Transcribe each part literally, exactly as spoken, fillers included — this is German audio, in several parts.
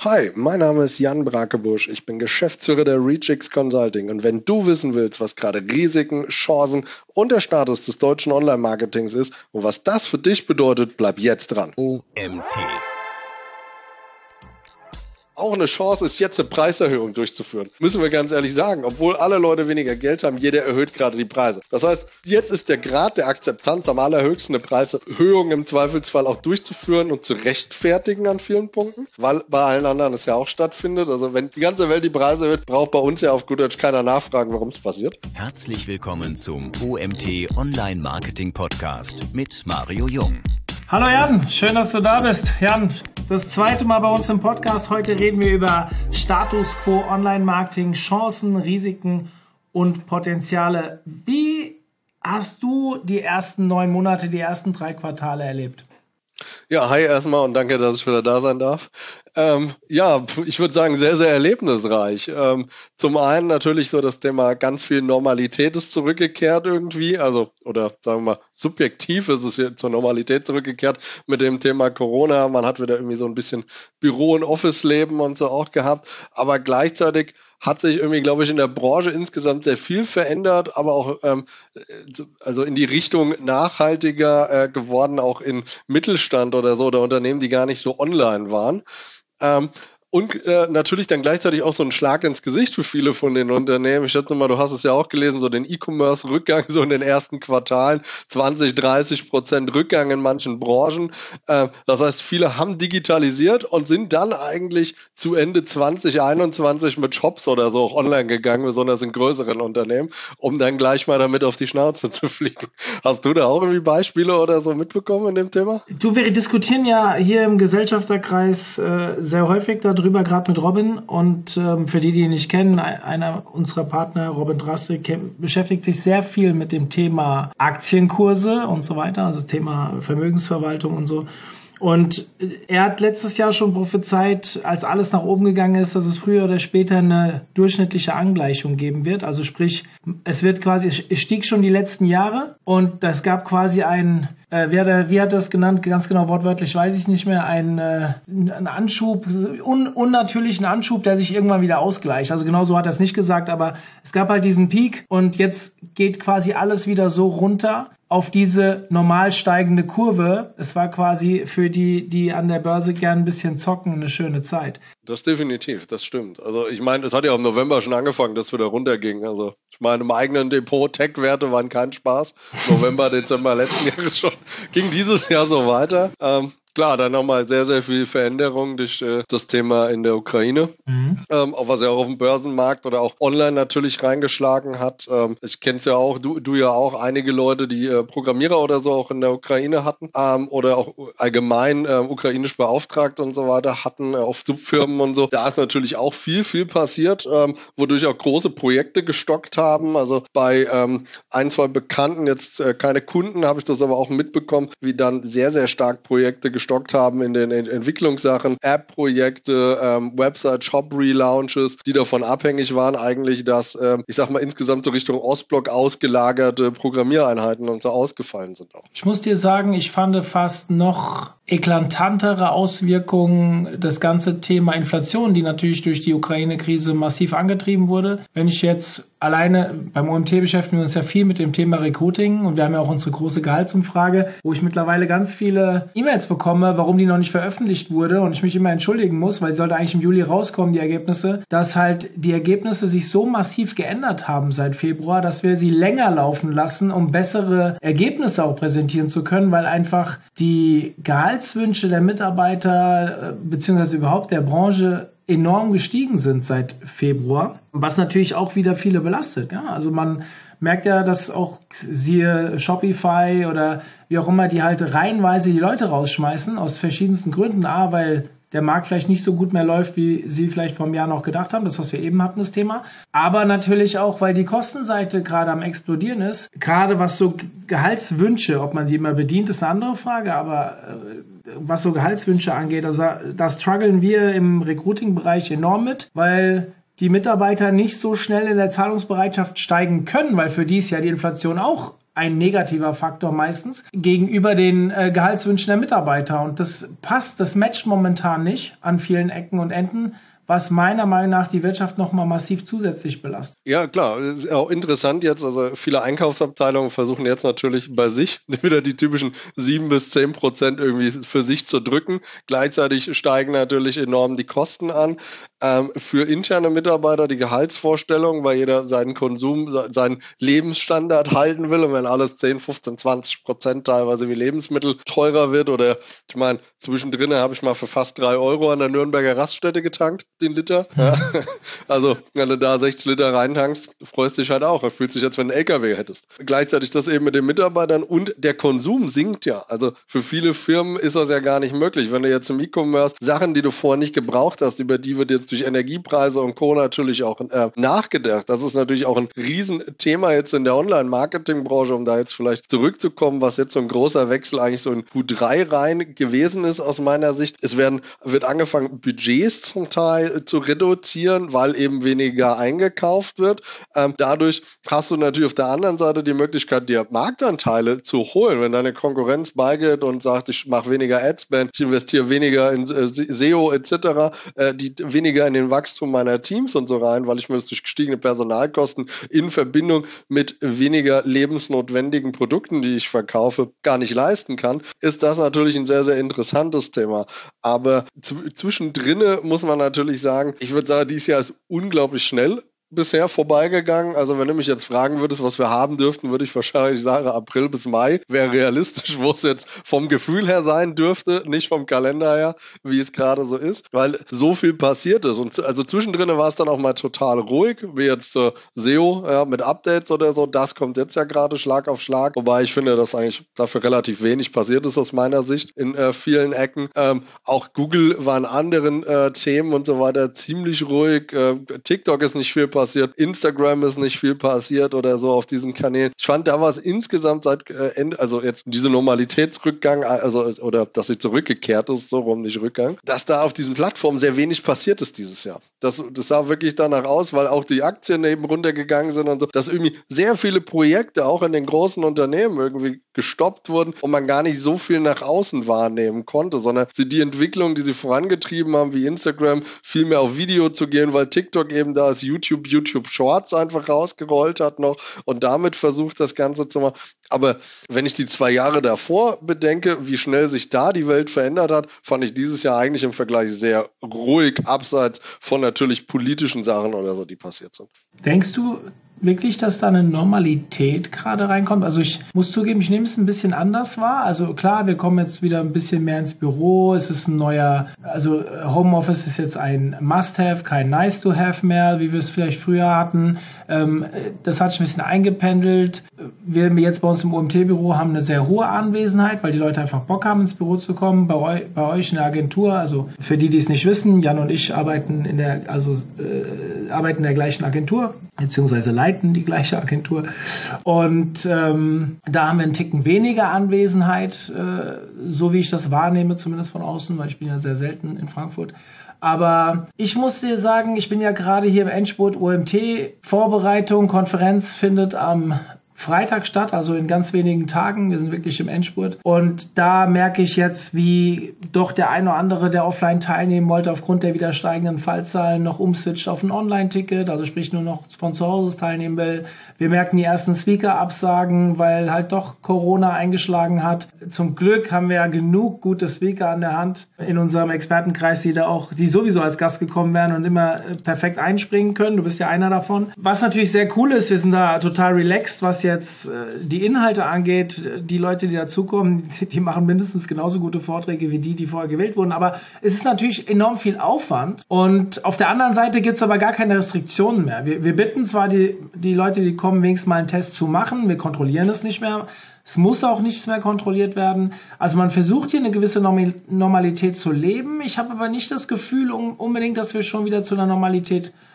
Hi, mein Name ist Jan Brakebusch. Ich bin Geschäftsführer der Reachix Consulting. Und wenn du wissen willst, was gerade Risiken, Chancen und der Status des deutschen Online-Marketings ist und was das für dich bedeutet, bleib jetzt dran. O M T. Auch eine Chance ist jetzt eine Preiserhöhung durchzuführen. Müssen wir ganz ehrlich sagen. Obwohl alle Leute weniger Geld haben, jeder erhöht gerade die Preise. Das heißt, jetzt ist der Grad der Akzeptanz am allerhöchsten, eine Preiserhöhung im Zweifelsfall auch durchzuführen und zu rechtfertigen an vielen Punkten, weil bei allen anderen es ja auch stattfindet. Also wenn die ganze Welt die Preise erhöht, braucht bei uns ja auf gut Deutsch keiner nachfragen, warum es passiert. Herzlich willkommen zum O M T Online Marketing Podcast mit Mario Jung. Hallo Jan, schön, dass du da bist. Jan, das zweite Mal bei uns im Podcast. Heute reden wir über Status Quo Online-Marketing, Chancen, Risiken und Potenziale. Wie hast du die ersten neun Monate, die ersten drei Quartale erlebt? Ja, hi erstmal und danke, dass ich wieder da sein darf. Ähm, ja, ich würde sagen, sehr, sehr erlebnisreich. Ähm, zum einen natürlich so das Thema ganz viel Normalität ist zurückgekehrt irgendwie, also oder sagen wir mal, subjektiv ist es hier zur Normalität zurückgekehrt mit dem Thema Corona. Man hat wieder irgendwie so ein bisschen Büro- und Office-Leben und so auch gehabt, aber gleichzeitig hat sich irgendwie, glaube ich, in der Branche insgesamt sehr viel verändert, aber auch ähm, also in die Richtung nachhaltiger äh, geworden, auch in Mittelstand oder so, oder Unternehmen, die gar nicht so online waren. Ähm, Und äh, natürlich dann gleichzeitig auch so ein Schlag ins Gesicht für viele von den Unternehmen. Ich schätze mal, du hast es ja auch gelesen, so den E-Commerce-Rückgang so in den ersten Quartalen, zwanzig, dreißig Prozent Rückgang in manchen Branchen. Äh, das heißt, viele haben digitalisiert und sind dann eigentlich zu Ende zwanzig einundzwanzig mit Shops oder so auch online gegangen, besonders in größeren Unternehmen, um dann gleich mal damit auf die Schnauze zu fliegen. Hast du da auch irgendwie Beispiele oder so mitbekommen in dem Thema? Du, wir diskutieren ja hier im Gesellschafterkreis äh, sehr häufig darüber, gerade mit Robin, und ähm, für die, die ihn nicht kennen, einer unserer Partner, Robin Drastik, beschäftigt sich sehr viel mit dem Thema Aktienkurse und so weiter, also Thema Vermögensverwaltung und so. Und er hat letztes Jahr schon prophezeit, als alles nach oben gegangen ist, dass es früher oder später eine durchschnittliche Angleichung geben wird. Also sprich, es wird quasi, es stieg schon die letzten Jahre und es gab quasi ein, äh, wie, hat er, wie hat er das genannt, ganz genau wortwörtlich weiß ich nicht mehr, ein, äh, ein Anschub, un, unnatürlichen Anschub, der sich irgendwann wieder ausgleicht. Also genau so hat er es nicht gesagt, aber es gab halt diesen Peak und jetzt geht quasi alles wieder so runter auf diese normal steigende Kurve. Es war quasi für die, die an der Börse gern ein bisschen zocken, eine schöne Zeit. Das definitiv, das stimmt. Also ich meine, es hat ja im November schon angefangen, dass es wieder runterging. Also ich meine, im eigenen Depot, Tech-Werte waren kein Spaß. November, Dezember letzten Jahres schon, ging dieses Jahr so weiter. Ähm, Klar, dann nochmal sehr, sehr viel Veränderung durch äh, das Thema in der Ukraine, mhm. ähm, auch was ja auch auf dem Börsenmarkt oder auch online natürlich reingeschlagen hat. Ähm, ich kenne es ja auch, du, du ja auch, einige Leute, die äh, Programmierer oder so auch in der Ukraine hatten ähm, oder auch allgemein äh, ukrainisch beauftragt und so weiter hatten äh, auf Subfirmen und so. Da ist natürlich auch viel, viel passiert, ähm, wodurch auch große Projekte gestockt haben. Also bei ähm, ein, zwei Bekannten, jetzt äh, keine Kunden, habe ich das aber auch mitbekommen, wie dann sehr, sehr stark Projekte gestockt gestockt haben in den Entwicklungssachen, App-Projekte, ähm, Website-Shop-Relaunches, die davon abhängig waren eigentlich, dass, ähm, ich sag mal, insgesamt so Richtung Ostblock ausgelagerte Programmiereinheiten und so ausgefallen sind auch. Ich muss dir sagen, ich fand fast noch eklatantere Auswirkungen das ganze Thema Inflation, die natürlich durch die Ukraine-Krise massiv angetrieben wurde. Wenn ich jetzt alleine, beim O M T beschäftigen wir uns ja viel mit dem Thema Recruiting und wir haben ja auch unsere große Gehaltsumfrage, wo ich mittlerweile ganz viele E-Mails bekomme, warum die noch nicht veröffentlicht wurde und ich mich immer entschuldigen muss, weil sie sollte eigentlich im Juli rauskommen, die Ergebnisse, dass halt die Ergebnisse sich so massiv geändert haben seit Februar, dass wir sie länger laufen lassen, um bessere Ergebnisse auch präsentieren zu können, weil einfach die Gehaltswünsche der Mitarbeiter beziehungsweise überhaupt der Branche enorm gestiegen sind seit Februar, was natürlich auch wieder viele belastet. Ja? Also man merkt ja, dass auch siehe Shopify oder wie auch immer, die halt reihenweise die Leute rausschmeißen, aus verschiedensten Gründen. A, weil der Markt vielleicht nicht so gut mehr läuft, wie sie vielleicht vor einem Jahr noch gedacht haben, das, was wir eben hatten, das Thema. Aber natürlich auch, weil die Kostenseite gerade am explodieren ist. Gerade was so Gehaltswünsche, ob man die immer bedient, ist eine andere Frage, aber äh, was so Gehaltswünsche angeht, also da strugglen wir im Recruiting-Bereich enorm mit, weil die Mitarbeiter nicht so schnell in der Zahlungsbereitschaft steigen können, weil für die ist ja die Inflation auch ein negativer Faktor meistens gegenüber den äh, Gehaltswünschen der Mitarbeiter. Und das passt, das matcht momentan nicht an vielen Ecken und Enden, was meiner Meinung nach die Wirtschaft nochmal massiv zusätzlich belastet. Ja, klar. Das ist auch interessant jetzt. Also viele Einkaufsabteilungen versuchen jetzt natürlich bei sich wieder die typischen sieben bis zehn Prozent irgendwie für sich zu drücken. Gleichzeitig steigen natürlich enorm die Kosten an. Ähm, für interne Mitarbeiter die Gehaltsvorstellung, weil jeder seinen Konsum, seinen Lebensstandard halten will. Und wenn alles zehn, fünfzehn, zwanzig Prozent teilweise wie Lebensmittel teurer wird oder ich meine, zwischendrin habe ich mal für fast drei Euro an der Nürnberger Raststätte getankt, den Liter. Ja. Also, wenn du da sechzig Liter reintankst, freust dich halt auch. Du fühlst dich, als wenn du einen L K W hättest. Gleichzeitig das eben mit den Mitarbeitern und der Konsum sinkt ja. Also, für viele Firmen ist das ja gar nicht möglich. Wenn du jetzt im E-Commerce Sachen, die du vorher nicht gebraucht hast, über die wird jetzt durch Energiepreise und Co. natürlich auch äh, nachgedacht. Das ist natürlich auch ein Riesenthema jetzt in der Online-Marketing-Branche, um da jetzt vielleicht zurückzukommen, was jetzt so ein großer Wechsel eigentlich so in Q drei rein gewesen ist aus meiner Sicht. Es werden, wird angefangen, Budgets zum Teil zu reduzieren, weil eben weniger eingekauft wird. Ähm, dadurch hast du natürlich auf der anderen Seite die Möglichkeit, dir Marktanteile zu holen. Wenn deine Konkurrenz beigeht und sagt, ich mache weniger Adspend, ich investiere weniger in äh, S E O et cetera, äh, die weniger in den Wachstum meiner Teams und so rein, weil ich mir das durch gestiegene Personalkosten in Verbindung mit weniger lebensnotwendigen Produkten, die ich verkaufe, gar nicht leisten kann, ist das natürlich ein sehr, sehr interessantes Thema. Aber zwischendrin muss man natürlich sagen, ich würde sagen, dieses Jahr ist unglaublich schnell bisher vorbeigegangen. Also wenn du mich jetzt fragen würdest, was wir haben dürften, würde ich wahrscheinlich sagen, April bis Mai wäre realistisch, wo es jetzt vom Gefühl her sein dürfte, nicht vom Kalender her, wie es gerade so ist, weil so viel passiert ist. Und also zwischendrin war es dann auch mal total ruhig, wie jetzt äh, S E O ja, mit Updates oder so. Das kommt jetzt ja gerade Schlag auf Schlag, wobei ich finde, dass eigentlich dafür relativ wenig passiert ist aus meiner Sicht in äh, vielen Ecken. Ähm, auch Google war in anderen äh, Themen und so weiter ziemlich ruhig. Äh, TikTok ist nicht viel passiert. Instagram ist nicht viel passiert oder so auf diesen Kanälen. Ich fand, da war es insgesamt seit äh, Ende, also jetzt diese Normalitätsrückgang, also oder dass sie zurückgekehrt ist, so rum nicht Rückgang, dass da auf diesen Plattformen sehr wenig passiert ist dieses Jahr. Das, das sah wirklich danach aus, weil auch die Aktien eben runtergegangen sind und so, dass irgendwie sehr viele Projekte auch in den großen Unternehmen irgendwie gestoppt wurden und man gar nicht so viel nach außen wahrnehmen konnte, sondern sie die Entwicklung, die sie vorangetrieben haben, wie Instagram, viel mehr auf Video zu gehen, weil TikTok eben da ist, YouTube, YouTube Shorts einfach rausgerollt hat noch und damit versucht, das Ganze zu machen. Aber wenn ich die zwei Jahre davor bedenke, wie schnell sich da die Welt verändert hat, fand ich dieses Jahr eigentlich im Vergleich sehr ruhig, abseits von natürlich politischen Sachen oder so, die passiert sind. Denkst du wirklich, dass da eine Normalität gerade reinkommt? Also ich muss zugeben, ich nehme es ein bisschen anders wahr. Also klar, wir kommen jetzt wieder ein bisschen mehr ins Büro. Es ist ein neuer, also Homeoffice ist jetzt ein Must-Have, kein Nice-to-Have mehr, wie wir es vielleicht früher hatten. Das hat sich ein bisschen eingependelt. Wir jetzt bei uns im O M T-Büro haben eine sehr hohe Anwesenheit, weil die Leute einfach Bock haben, ins Büro zu kommen. Bei, eu, bei euch in der Agentur, also für die, die es nicht wissen, Jan und ich arbeiten in der, also äh, arbeiten in der gleichen Agentur, beziehungsweise leiten die gleiche Agentur. Und ähm, da haben wir einen Ticken weniger Anwesenheit, äh, so wie ich das wahrnehme, zumindest von außen, weil ich bin ja sehr selten in Frankfurt. Aber ich muss dir sagen, ich bin ja gerade hier im Endspurt O M T. Vorbereitung, Konferenz findet am Freitag statt, also in ganz wenigen Tagen. Wir sind wirklich im Endspurt. Und da merke ich jetzt, wie doch der ein oder andere, der offline teilnehmen wollte, aufgrund der wieder steigenden Fallzahlen noch umswitcht auf ein Online-Ticket, also sprich nur noch von zu Hause teilnehmen will. Wir merken die ersten Speaker-Absagen, weil halt doch Corona eingeschlagen hat. Zum Glück haben wir ja genug gute Speaker an der Hand in unserem Expertenkreis, die da auch, die sowieso als Gast gekommen wären und immer perfekt einspringen können. Du bist ja einer davon. Was natürlich sehr cool ist, wir sind da total relaxed, was jetzt die Inhalte angeht. Die Leute, die dazukommen, die machen mindestens genauso gute Vorträge wie die, die vorher gewählt wurden. Aber es ist natürlich enorm viel Aufwand. Und auf der anderen Seite gibt es aber gar keine Restriktionen mehr. Wir, wir bitten zwar die, die Leute, die kommen, wenigstens mal einen Test zu machen. Wir kontrollieren es nicht mehr. Es muss auch nichts mehr kontrolliert werden. Also man versucht hier eine gewisse Normalität zu leben. Ich habe aber nicht das Gefühl unbedingt, dass wir schon wieder zu einer Normalität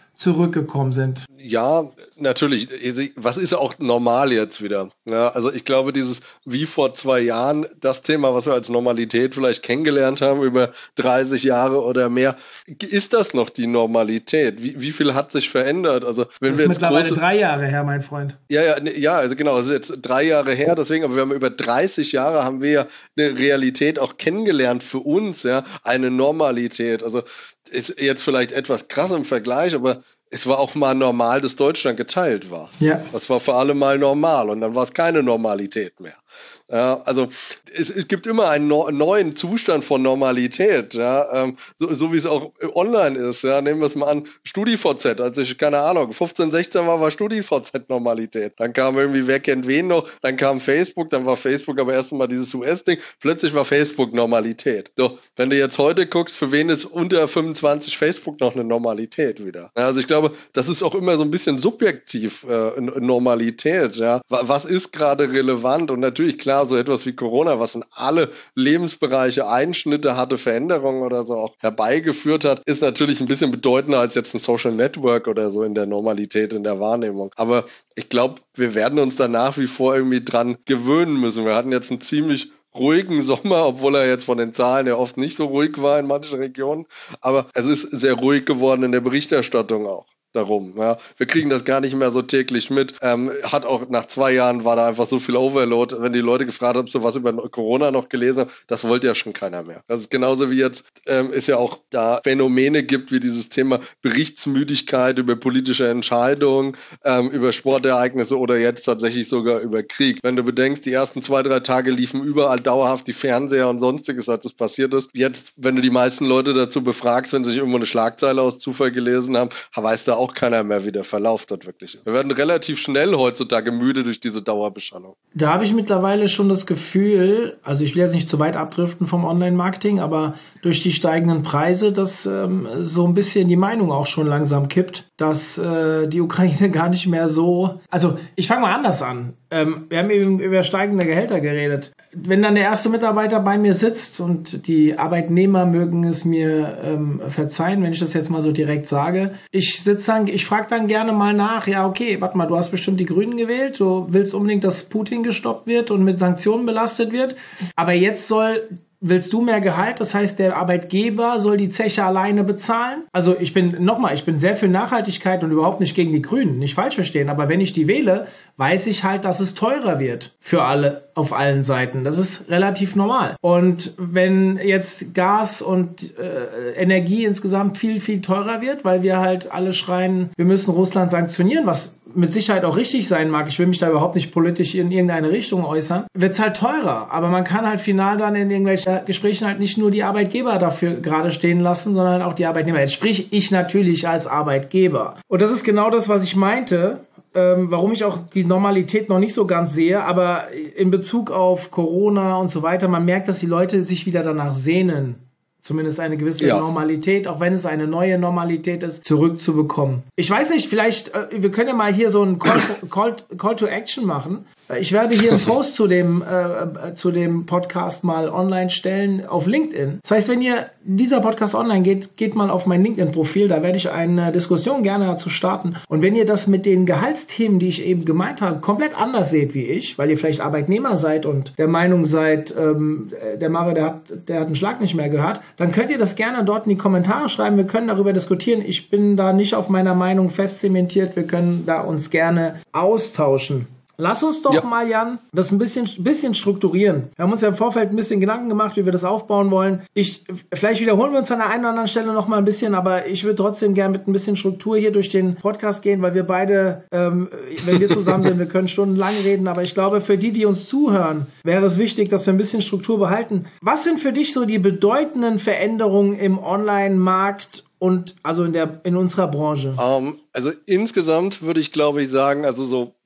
zurückgekommen sind. Ja, natürlich. Was ist auch normal jetzt wieder? Ja, also ich glaube, dieses wie vor zwei Jahren, das Thema, was wir als Normalität vielleicht kennengelernt haben über dreißig Jahre oder mehr, ist das noch die Normalität? Wie, wie viel hat sich verändert? Also wenn das wir ist jetzt mittlerweile große, drei Jahre her, mein Freund. Ja, ja, ja, also genau, das ist jetzt drei Jahre her, deswegen, aber wir haben über dreißig Jahre haben wir ja eine Realität auch kennengelernt für uns, ja, eine Normalität. Also ist jetzt vielleicht etwas krass im Vergleich, aber es war auch mal normal, dass Deutschland geteilt war. Ja. Das war für alle mal normal und dann war es keine Normalität mehr. Ja, also es, es gibt immer einen no- neuen Zustand von Normalität, ja, ähm, so, so wie es auch online ist. Ja, nehmen wir es mal an, StudiVZ, als ich, keine Ahnung, fünfzehn, sechzehn war, war StudiVZ Normalität. Dann kam irgendwie, wer kennt wen noch, dann kam Facebook, dann war Facebook aber erst mal dieses U S-Ding, plötzlich war Facebook Normalität. So, wenn du jetzt heute guckst, für wen ist unter fünfundzwanzig Facebook noch eine Normalität wieder? Ja, also ich glaube, das ist auch immer so ein bisschen subjektiv, äh, Normalität, ja. Was ist gerade relevant? Und natürlich, klar, so etwas wie Corona, was in alle Lebensbereiche Einschnitte hatte, Veränderungen oder so auch herbeigeführt hat, ist natürlich ein bisschen bedeutender als jetzt ein Social Network oder so in der Normalität, in der Wahrnehmung. Aber ich glaube, wir werden uns da nach wie vor irgendwie dran gewöhnen müssen. Wir hatten jetzt einen ziemlich ruhigen Sommer, obwohl er jetzt von den Zahlen ja oft nicht so ruhig war in manchen Regionen. Aber es ist sehr ruhig geworden in der Berichterstattung auch. Darum, ja. Wir kriegen das gar nicht mehr so täglich mit. Ähm, hat auch nach zwei Jahren war da einfach so viel Overload. Wenn die Leute gefragt haben, ob sie was über Corona noch gelesen haben, das wollte ja schon keiner mehr. Das ist genauso wie jetzt ähm, es ja auch da Phänomene gibt, wie dieses Thema Berichtsmüdigkeit über politische Entscheidungen, ähm, über Sportereignisse oder jetzt tatsächlich sogar über Krieg. Wenn du bedenkst, die ersten zwei, drei Tage liefen überall dauerhaft die Fernseher und sonstiges, als es passiert ist. Jetzt, wenn du die meisten Leute dazu befragst, wenn sie sich irgendwo eine Schlagzeile aus Zufall gelesen haben, weißt du auch keiner mehr, wie der Verlauf dort wirklich ist. Wir werden relativ schnell heutzutage müde durch diese Dauerbeschallung. Da habe ich mittlerweile schon das Gefühl, also ich will jetzt nicht zu weit abdriften vom Online-Marketing, aber durch die steigenden Preise, dass ähm, so ein bisschen die Meinung auch schon langsam kippt, dass äh, die Ukraine gar nicht mehr so... Also ich fange mal anders an. Ähm, wir haben eben über steigende Gehälter geredet. Wenn dann der erste Mitarbeiter bei mir sitzt und die Arbeitnehmer mögen es mir ähm, verzeihen, wenn ich das jetzt mal so direkt sage, ich sitze dann, ich frage dann gerne mal nach, ja okay, warte mal, du hast bestimmt die Grünen gewählt, du willst unbedingt, dass Putin gestoppt wird und mit Sanktionen belastet wird, aber jetzt soll... Willst du mehr Gehalt? Das heißt, der Arbeitgeber soll die Zeche alleine bezahlen? Also ich bin, nochmal, ich bin sehr für Nachhaltigkeit und überhaupt nicht gegen die Grünen, nicht falsch verstehen, aber wenn ich die wähle, weiß ich halt, dass es teurer wird für alle auf allen Seiten. Das ist relativ normal. Und wenn jetzt Gas und äh, Energie insgesamt viel, viel teurer wird, weil wir halt alle schreien, wir müssen Russland sanktionieren, was mit Sicherheit auch richtig sein mag, ich will mich da überhaupt nicht politisch in irgendeine Richtung äußern, wird es halt teurer. Aber man kann halt final dann in irgendwelchen Gesprächen halt nicht nur die Arbeitgeber dafür gerade stehen lassen, sondern auch die Arbeitnehmer. Jetzt sprich ich natürlich als Arbeitgeber. Und das ist genau das, was ich meinte, ähm, warum ich auch die Normalität noch nicht so ganz sehe, aber in Bezug auf Corona und so weiter, man merkt, dass die Leute sich wieder danach sehnen, zumindest eine gewisse ja. Normalität, auch wenn es eine neue Normalität ist, zurückzubekommen. Ich weiß nicht, vielleicht, äh, wir können ja mal hier so einen Call, Call, Call to Action machen. Ich werde hier einen Post zu dem, äh, zu dem Podcast mal online stellen auf LinkedIn. Das heißt, wenn ihr dieser Podcast online geht, geht mal auf mein LinkedIn-Profil, da werde ich eine Diskussion gerne dazu starten. Und wenn ihr das mit den Gehaltsthemen, die ich eben gemeint habe, komplett anders seht wie ich, weil ihr vielleicht Arbeitnehmer seid und der Meinung seid, ähm, der Mario, der hat, der hat einen Schlag nicht mehr gehört, dann könnt ihr das gerne dort in die Kommentare schreiben. Wir können darüber diskutieren. Ich bin da nicht auf meiner Meinung festzementiert. Wir können da uns gerne austauschen. Lass uns doch ja. mal, Jan, das ein bisschen, bisschen strukturieren. Wir haben uns ja im Vorfeld ein bisschen Gedanken gemacht, wie wir das aufbauen wollen. Ich, vielleicht wiederholen wir uns an der einen oder anderen Stelle noch mal ein bisschen, aber ich würde trotzdem gerne mit ein bisschen Struktur hier durch den Podcast gehen, weil wir beide, ähm, wenn wir zusammen sind, wir können stundenlang reden, aber ich glaube, für die, die uns zuhören, wäre es wichtig, dass wir ein bisschen Struktur behalten. Was sind für dich so die bedeutenden Veränderungen im Online-Markt und also in der in unserer Branche? Um, also insgesamt würde ich, glaube ich, sagen, also so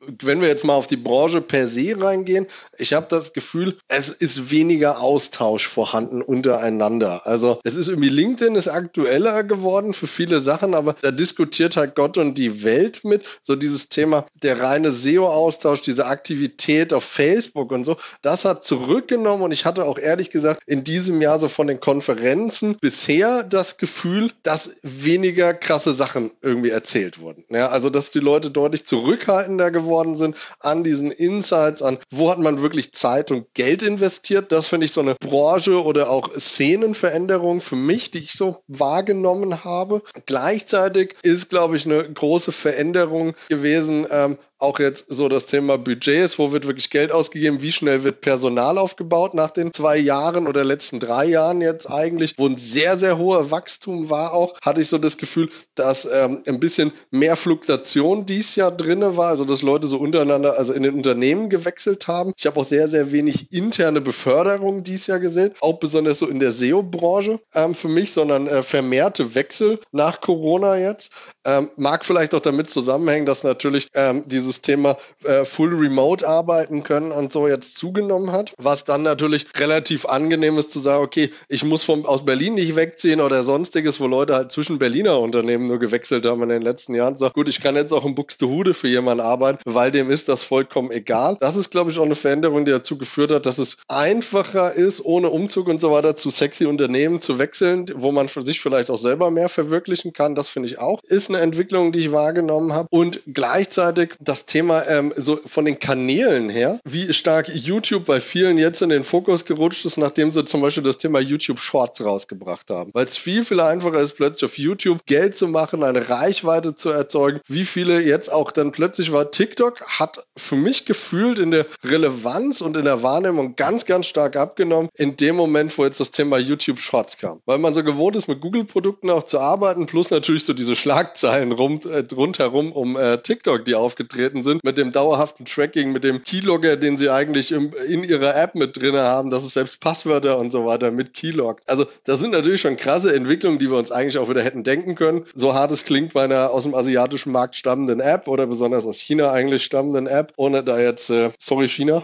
wenn wir jetzt mal auf die Branche per se reingehen, ich habe das Gefühl, es ist weniger Austausch vorhanden untereinander. Also es ist irgendwie, LinkedIn ist aktueller geworden für viele Sachen, aber da diskutiert halt Gott und die Welt mit. So dieses Thema, der reine S E O-Austausch, diese Aktivität auf Facebook und so, das hat zurückgenommen und ich hatte auch ehrlich gesagt in diesem Jahr so von den Konferenzen bisher das Gefühl, dass weniger krasse Sachen irgendwie erzählt wurden. Ja, also dass die Leute deutlich zurückhaltender geworden sind an diesen Insights, an wo hat man wirklich Zeit und Geld investiert. Das finde ich so eine Branche oder auch Szenenveränderung für mich, die ich so wahrgenommen habe. Gleichzeitig ist, glaube ich, eine große Veränderung gewesen, ähm, auch jetzt so das Thema Budgets, wo wird wirklich Geld ausgegeben, wie schnell wird Personal aufgebaut nach den zwei Jahren oder letzten drei Jahren jetzt eigentlich, wo ein sehr, sehr hoher Wachstum war auch, hatte ich so das Gefühl, dass ähm, ein bisschen mehr Fluktuation dieses Jahr drin war, also dass Leute so untereinander, also in den Unternehmen gewechselt haben. Ich habe auch sehr, sehr wenig interne Beförderung dieses Jahr gesehen, auch besonders so in der S E O-Branche ähm, für mich, sondern äh, vermehrte Wechsel nach Corona jetzt. Ähm, mag vielleicht auch damit zusammenhängen, dass natürlich ähm, dieses Thema äh, Full Remote arbeiten können und so jetzt zugenommen hat, was dann natürlich relativ angenehm ist zu sagen, okay, ich muss vom, aus Berlin nicht wegziehen oder sonstiges, wo Leute halt zwischen Berliner Unternehmen nur gewechselt haben in den letzten Jahren. Sag, gut, ich kann jetzt auch in Buxtehude für jemanden arbeiten, weil dem ist das vollkommen egal. Das ist, glaube ich, auch eine Veränderung, die dazu geführt hat, dass es einfacher ist, ohne Umzug und so weiter zu sexy Unternehmen zu wechseln, wo man für sich vielleicht auch selber mehr verwirklichen kann. Das finde ich auch, ist eine Entwicklung, die ich wahrgenommen habe. Und gleichzeitig das Thema ähm, so von den Kanälen her, wie stark YouTube bei vielen jetzt in den Fokus gerutscht ist, nachdem sie zum Beispiel das Thema YouTube Shorts rausgebracht haben. Weil es viel, viel einfacher ist, plötzlich auf YouTube Geld zu machen, eine Reichweite zu erzeugen. Wie viele jetzt auch dann plötzlich war, TikTok hat für mich gefühlt in der Relevanz und in der Wahrnehmung ganz, ganz stark abgenommen in dem Moment, wo jetzt das Thema YouTube Shorts kam. Weil man so gewohnt ist, mit Google-Produkten auch zu arbeiten, plus natürlich so diese Schlagzeilen rum, äh, rundherum um äh, TikTok, die aufgetreten sind, mit dem dauerhaften Tracking, mit dem Keylogger, den sie eigentlich im, in ihrer App mit drin haben, dass es selbst Passwörter und so weiter mit Keyloggt. Also das sind natürlich schon krasse Entwicklungen, die wir uns eigentlich auch wieder hätten denken können. So hart es klingt bei einer aus dem asiatischen Markt stammenden App oder besonders aus China eigentlich stammenden App, ohne da jetzt, äh, sorry China,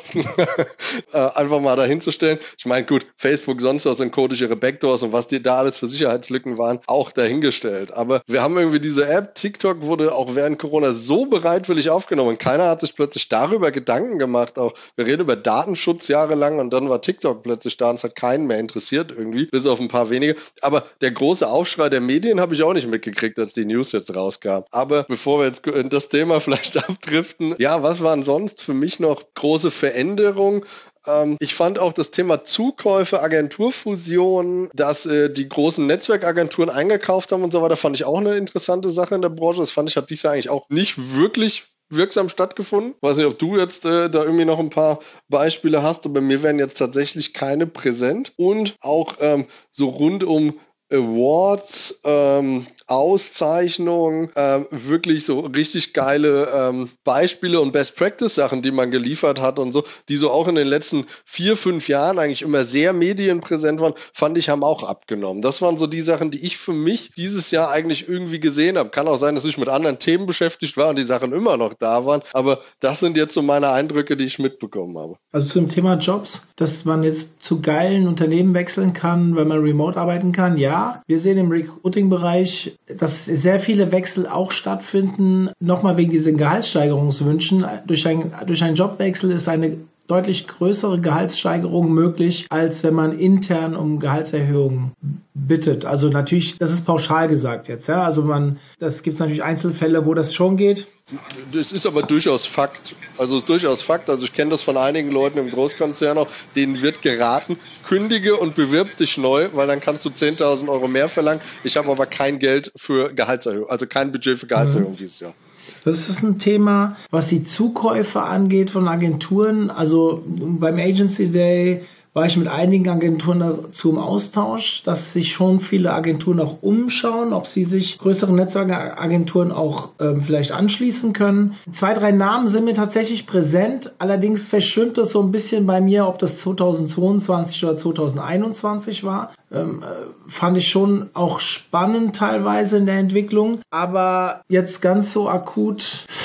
äh, einfach mal dahin zu stellen. Ich meine, gut, Facebook sonst was sind codische Backdoors und was die da alles für Sicherheitslücken waren, auch dahingestellt. Aber wir haben irgendwie diese App, TikTok wurde auch während Corona so bereitwillig aufgenommen und keiner hat sich plötzlich darüber Gedanken gemacht. Auch wir reden über Datenschutz jahrelang und dann war TikTok plötzlich da und es hat keinen mehr interessiert irgendwie, bis auf ein paar wenige. Aber der große Aufschrei der Medien habe ich auch nicht mitgekriegt, als die News jetzt rauskam. Aber bevor wir jetzt in das Thema vielleicht abdriften, ja, was waren sonst für mich noch große Veränderungen? Ich fand auch das Thema Zukäufe, Agenturfusionen, dass äh, die großen Netzwerkagenturen eingekauft haben und so weiter, fand ich auch eine interessante Sache in der Branche. Das fand ich, hat dies Jahr eigentlich auch nicht wirklich wirksam stattgefunden. Weiß nicht, ob du jetzt äh, da irgendwie noch ein paar Beispiele hast, aber mir wären jetzt tatsächlich keine präsent. Und auch ähm, so rund um Awards, ähm, Auszeichnungen, ähm, wirklich so richtig geile ähm, Beispiele und Best-Practice-Sachen, die man geliefert hat und so, die so auch in den letzten vier, fünf Jahren eigentlich immer sehr medienpräsent waren, fand ich, haben auch abgenommen. Das waren so die Sachen, die ich für mich dieses Jahr eigentlich irgendwie gesehen habe. Kann auch sein, dass ich mit anderen Themen beschäftigt war und die Sachen immer noch da waren, aber das sind jetzt so meine Eindrücke, die ich mitbekommen habe. Also zum Thema Jobs, dass man jetzt zu geilen Unternehmen wechseln kann, weil man remote arbeiten kann, ja. Wir sehen im Recruiting-Bereich, dass sehr viele Wechsel auch stattfinden, nochmal wegen diesen Gehaltssteigerungswünschen. Durch, ein, durch einen Jobwechsel ist eine deutlich größere Gehaltssteigerung möglich, als wenn man intern um Gehaltserhöhungen bittet. Also natürlich, das ist pauschal gesagt jetzt. Ja? Also man, das gibt es natürlich Einzelfälle, wo das schon geht. Das ist aber durchaus Fakt. Also es ist durchaus Fakt. Also ich kenne das von einigen Leuten im Großkonzern auch, denen wird geraten, kündige und bewirb dich neu, weil dann kannst du zehntausend Euro mehr verlangen. Ich habe aber kein Geld für Gehaltserhöhung, also kein Budget für Gehaltserhöhung mhm. dieses Jahr. Das ist ein Thema, was die Zukäufe angeht von Agenturen. Also beim Agency Day war ich mit einigen Agenturen dazu im Austausch, dass sich schon viele Agenturen auch umschauen, ob sie sich größeren Netzwerkagenturen auch ähm, vielleicht anschließen können. Zwei, drei Namen sind mir tatsächlich präsent. Allerdings verschwimmt es so ein bisschen bei mir, ob das zweitausendzweiundzwanzig oder zweitausendeinundzwanzig war. Ähm, äh, fand ich schon auch spannend teilweise in der Entwicklung. Aber jetzt ganz so akut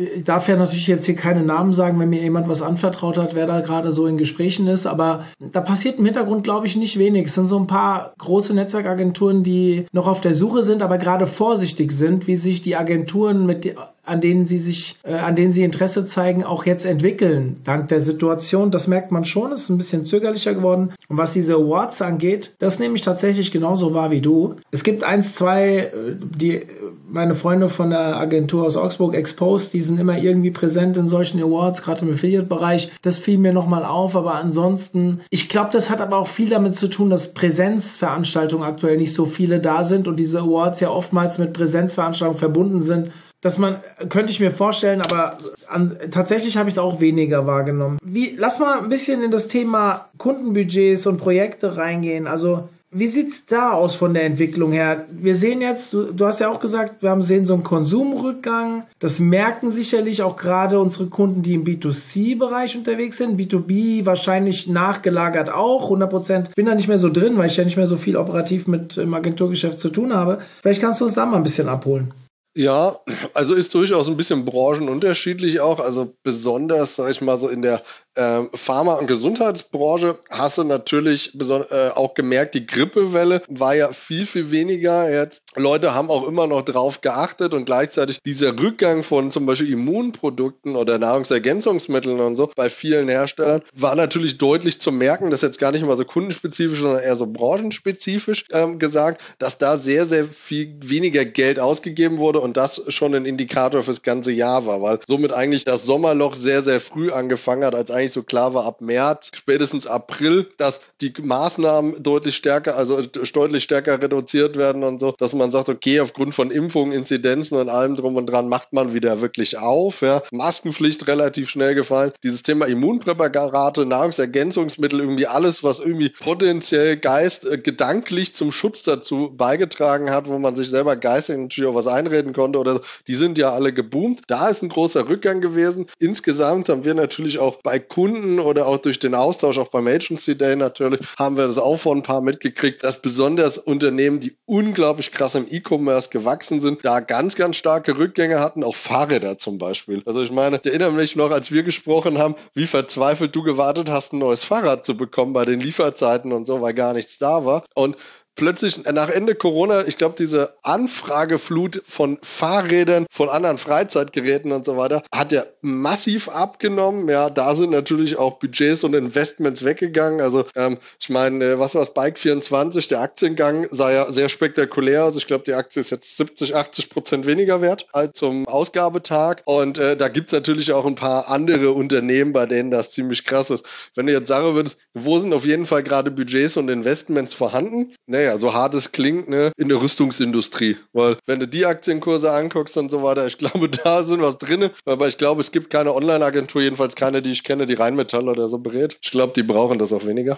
ich darf ja natürlich jetzt hier keine Namen sagen, wenn mir jemand was anvertraut hat, wer da gerade so in Gesprächen ist, aber da passiert im Hintergrund, glaube ich, nicht wenig. Es sind so ein paar große Netzwerkagenturen, die noch auf der Suche sind, aber gerade vorsichtig sind, wie sich die Agenturen mit die, an denen sie sich, äh, an denen sie Interesse zeigen, auch jetzt entwickeln. Dank der Situation, das merkt man schon, ist ein bisschen zögerlicher geworden. Und was diese Awards angeht, das nehme ich tatsächlich genauso wahr wie du. Es gibt eins, zwei, die meine Freunde von der Agentur aus Augsburg, Exposed, die sind immer irgendwie präsent in solchen Awards, gerade im Affiliate-Bereich. Das fiel mir nochmal auf, aber ansonsten, ich glaube, das hat aber auch viel damit zu tun, dass Präsenzveranstaltungen aktuell nicht so viele da sind und diese Awards ja oftmals mit Präsenzveranstaltungen verbunden sind. Dass man, könnte ich mir vorstellen, aber an, tatsächlich habe ich es auch weniger wahrgenommen. Wie, lass mal ein bisschen in das Thema Kundenbudgets und Projekte reingehen. Also, wie sieht's da aus von der Entwicklung her? Wir sehen jetzt, du, du hast ja auch gesagt, wir haben sehen so einen Konsumrückgang. Das merken sicherlich auch gerade unsere Kunden, die im B zwei C-Bereich unterwegs sind. B zwei B wahrscheinlich nachgelagert auch. hundert Prozent bin da nicht mehr so drin, weil ich ja nicht mehr so viel operativ mit im Agenturgeschäft zu tun habe. Vielleicht kannst du uns da mal ein bisschen abholen. Ja, also ist durchaus ein bisschen branchenunterschiedlich auch. Also besonders, sag ich mal, so in der äh, Pharma- und Gesundheitsbranche hast du natürlich beson- äh, auch gemerkt, die Grippewelle war ja viel, viel weniger. Jetzt Leute haben auch immer noch drauf geachtet und gleichzeitig dieser Rückgang von zum Beispiel Immunprodukten oder Nahrungsergänzungsmitteln und so bei vielen Herstellern war natürlich deutlich zu merken, das ist jetzt gar nicht mal so kundenspezifisch, sondern eher so branchenspezifisch ähm, gesagt, dass da sehr, sehr viel weniger Geld ausgegeben wurde und das schon ein Indikator fürs ganze Jahr war, weil somit eigentlich das Sommerloch sehr, sehr früh angefangen hat, als eigentlich so klar war, ab März, spätestens April, dass die Maßnahmen deutlich stärker, also deutlich stärker reduziert werden und so, dass man sagt, okay, aufgrund von Impfungen, Inzidenzen und allem drum und dran macht man wieder wirklich auf. Ja. Maskenpflicht relativ schnell gefallen. Dieses Thema Immunpräparate, Nahrungsergänzungsmittel, irgendwie alles, was irgendwie potenziell Geist, äh, gedanklich zum Schutz dazu beigetragen hat, wo man sich selber geistig natürlich auch was einreden konnte oder so, die sind ja alle geboomt. Da ist ein großer Rückgang gewesen. Insgesamt haben wir natürlich auch bei Kunden oder auch durch den Austausch, auch beim Agency Day natürlich, haben wir das auch von ein paar mitgekriegt, dass besonders Unternehmen, die unglaublich krass im E-Commerce gewachsen sind, da ganz, ganz starke Rückgänge hatten, auch Fahrräder zum Beispiel. Also ich meine, ich erinnere mich noch, als wir gesprochen haben, wie verzweifelt du gewartet hast, ein neues Fahrrad zu bekommen bei den Lieferzeiten und so, weil gar nichts da war. Und plötzlich nach Ende Corona, ich glaube, diese Anfrageflut von Fahrrädern, von anderen Freizeitgeräten und so weiter, hat ja massiv abgenommen. Ja, da sind natürlich auch Budgets und Investments weggegangen. Also ähm, ich meine, was war es, Bike vierundzwanzig, der Aktiengang sah ja sehr spektakulär aus. Ich glaube, die Aktie ist jetzt siebzig, achtzig Prozent weniger wert als zum Ausgabetag. Und äh, da gibt es natürlich auch ein paar andere Unternehmen, bei denen das ziemlich krass ist. Wenn du jetzt sagen würdest, wo sind auf jeden Fall gerade Budgets und Investments vorhanden? Naja, so hart es klingt, ne, in der Rüstungsindustrie. Weil wenn du die Aktienkurse anguckst und so weiter, ich glaube, da sind was drin. Aber ich glaube, es gibt keine Online-Agentur, jedenfalls keine, die ich kenne, die Rheinmetall oder so berät. Ich glaube, die brauchen das auch weniger.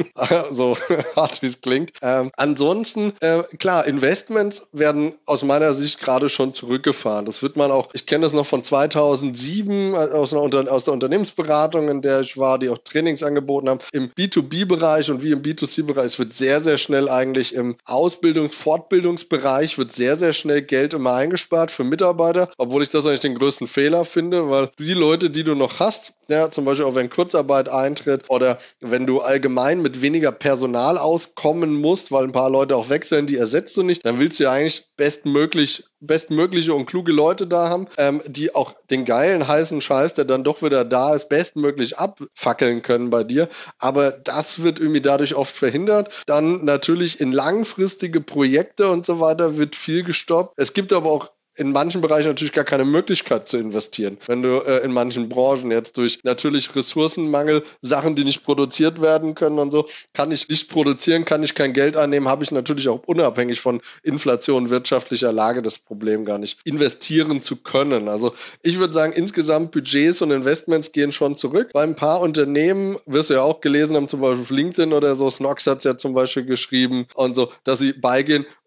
So hart, wie es klingt. Ähm, ansonsten, äh, klar, Investments werden aus meiner Sicht gerade schon zurückgefahren. Das wird man auch, ich kenne das noch von zweitausendsieben aus, einer Unter- aus der Unternehmensberatung, in der ich war, die auch Trainings angeboten haben. Im B zwei B-Bereich und wie im B zwei C-Bereich wird sehr, sehr schnell eigentlich im Ausbildungs-, Fortbildungsbereich wird sehr, sehr schnell Geld immer eingespart für Mitarbeiter, obwohl ich das eigentlich den größten Fehler finde, weil die Leute, die du noch hast, ja, zum Beispiel auch wenn Kurzarbeit eintritt oder wenn du allgemein mit weniger Personal auskommen musst, weil ein paar Leute auch wechseln, die ersetzt du nicht, dann willst du ja eigentlich bestmöglich bestmögliche und kluge Leute da haben, ähm, die auch den geilen, heißen Scheiß, der dann doch wieder da ist, bestmöglich abfackeln können bei dir. Aber das wird irgendwie dadurch oft verhindert. Dann natürlich in langfristige Projekte und so weiter wird viel gestoppt. Es gibt aber auch in manchen Bereichen natürlich gar keine Möglichkeit zu investieren. Wenn du äh, in manchen Branchen jetzt durch natürlich Ressourcenmangel, Sachen, die nicht produziert werden können und so, kann ich nicht produzieren, kann ich kein Geld einnehmen, habe ich natürlich auch unabhängig von Inflation, wirtschaftlicher Lage das Problem gar nicht, investieren zu können. Also ich würde sagen, insgesamt Budgets und Investments gehen schon zurück. Bei ein paar Unternehmen, wirst du ja auch gelesen haben, zum Beispiel auf LinkedIn oder so, Snox hat es ja zum Beispiel geschrieben und so, dass sie beigehen,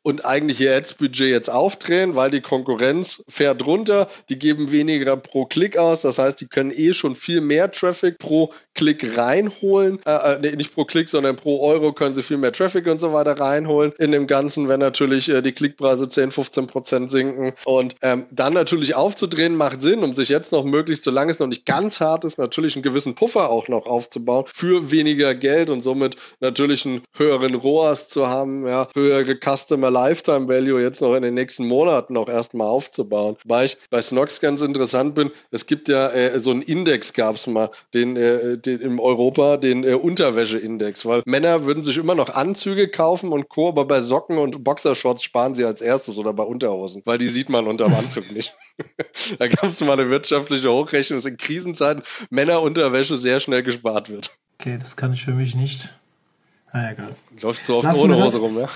und eigentlich ihr Ads-Budget jetzt aufdrehen, weil die Konkurrenz fährt runter, die geben weniger pro Klick aus, das heißt, die können eh schon viel mehr Traffic pro Klick reinholen, äh, nee, nicht pro Klick, sondern pro Euro können sie viel mehr Traffic und so weiter reinholen in dem Ganzen, wenn natürlich äh, die Klickpreise zehn, fünfzehn Prozent sinken und ähm, dann natürlich aufzudrehen macht Sinn, um sich jetzt noch möglichst, solange es noch nicht ganz hart ist, natürlich einen gewissen Puffer auch noch aufzubauen für weniger Geld und somit natürlich einen höheren R O A S zu haben, ja, höhere Customer Lifetime Value jetzt noch in den nächsten Monaten auch erstmal aufzubauen. Weil ich bei Snox ganz interessant bin, es gibt ja äh, so einen Index, gab es mal, den, äh, den in Europa, den äh, Unterwäsche-Index, weil Männer würden sich immer noch Anzüge kaufen und Co., aber bei Socken und Boxershorts sparen sie als erstes oder bei Unterhosen, weil die sieht man unter dem Anzug nicht. Da gab es mal eine wirtschaftliche Hochrechnung, dass in Krisenzeiten Männerunterwäsche sehr schnell gespart wird. Okay, das kann ich für mich nicht. Na, egal. Läufst du oft Lassen ohne Hose rum, ja?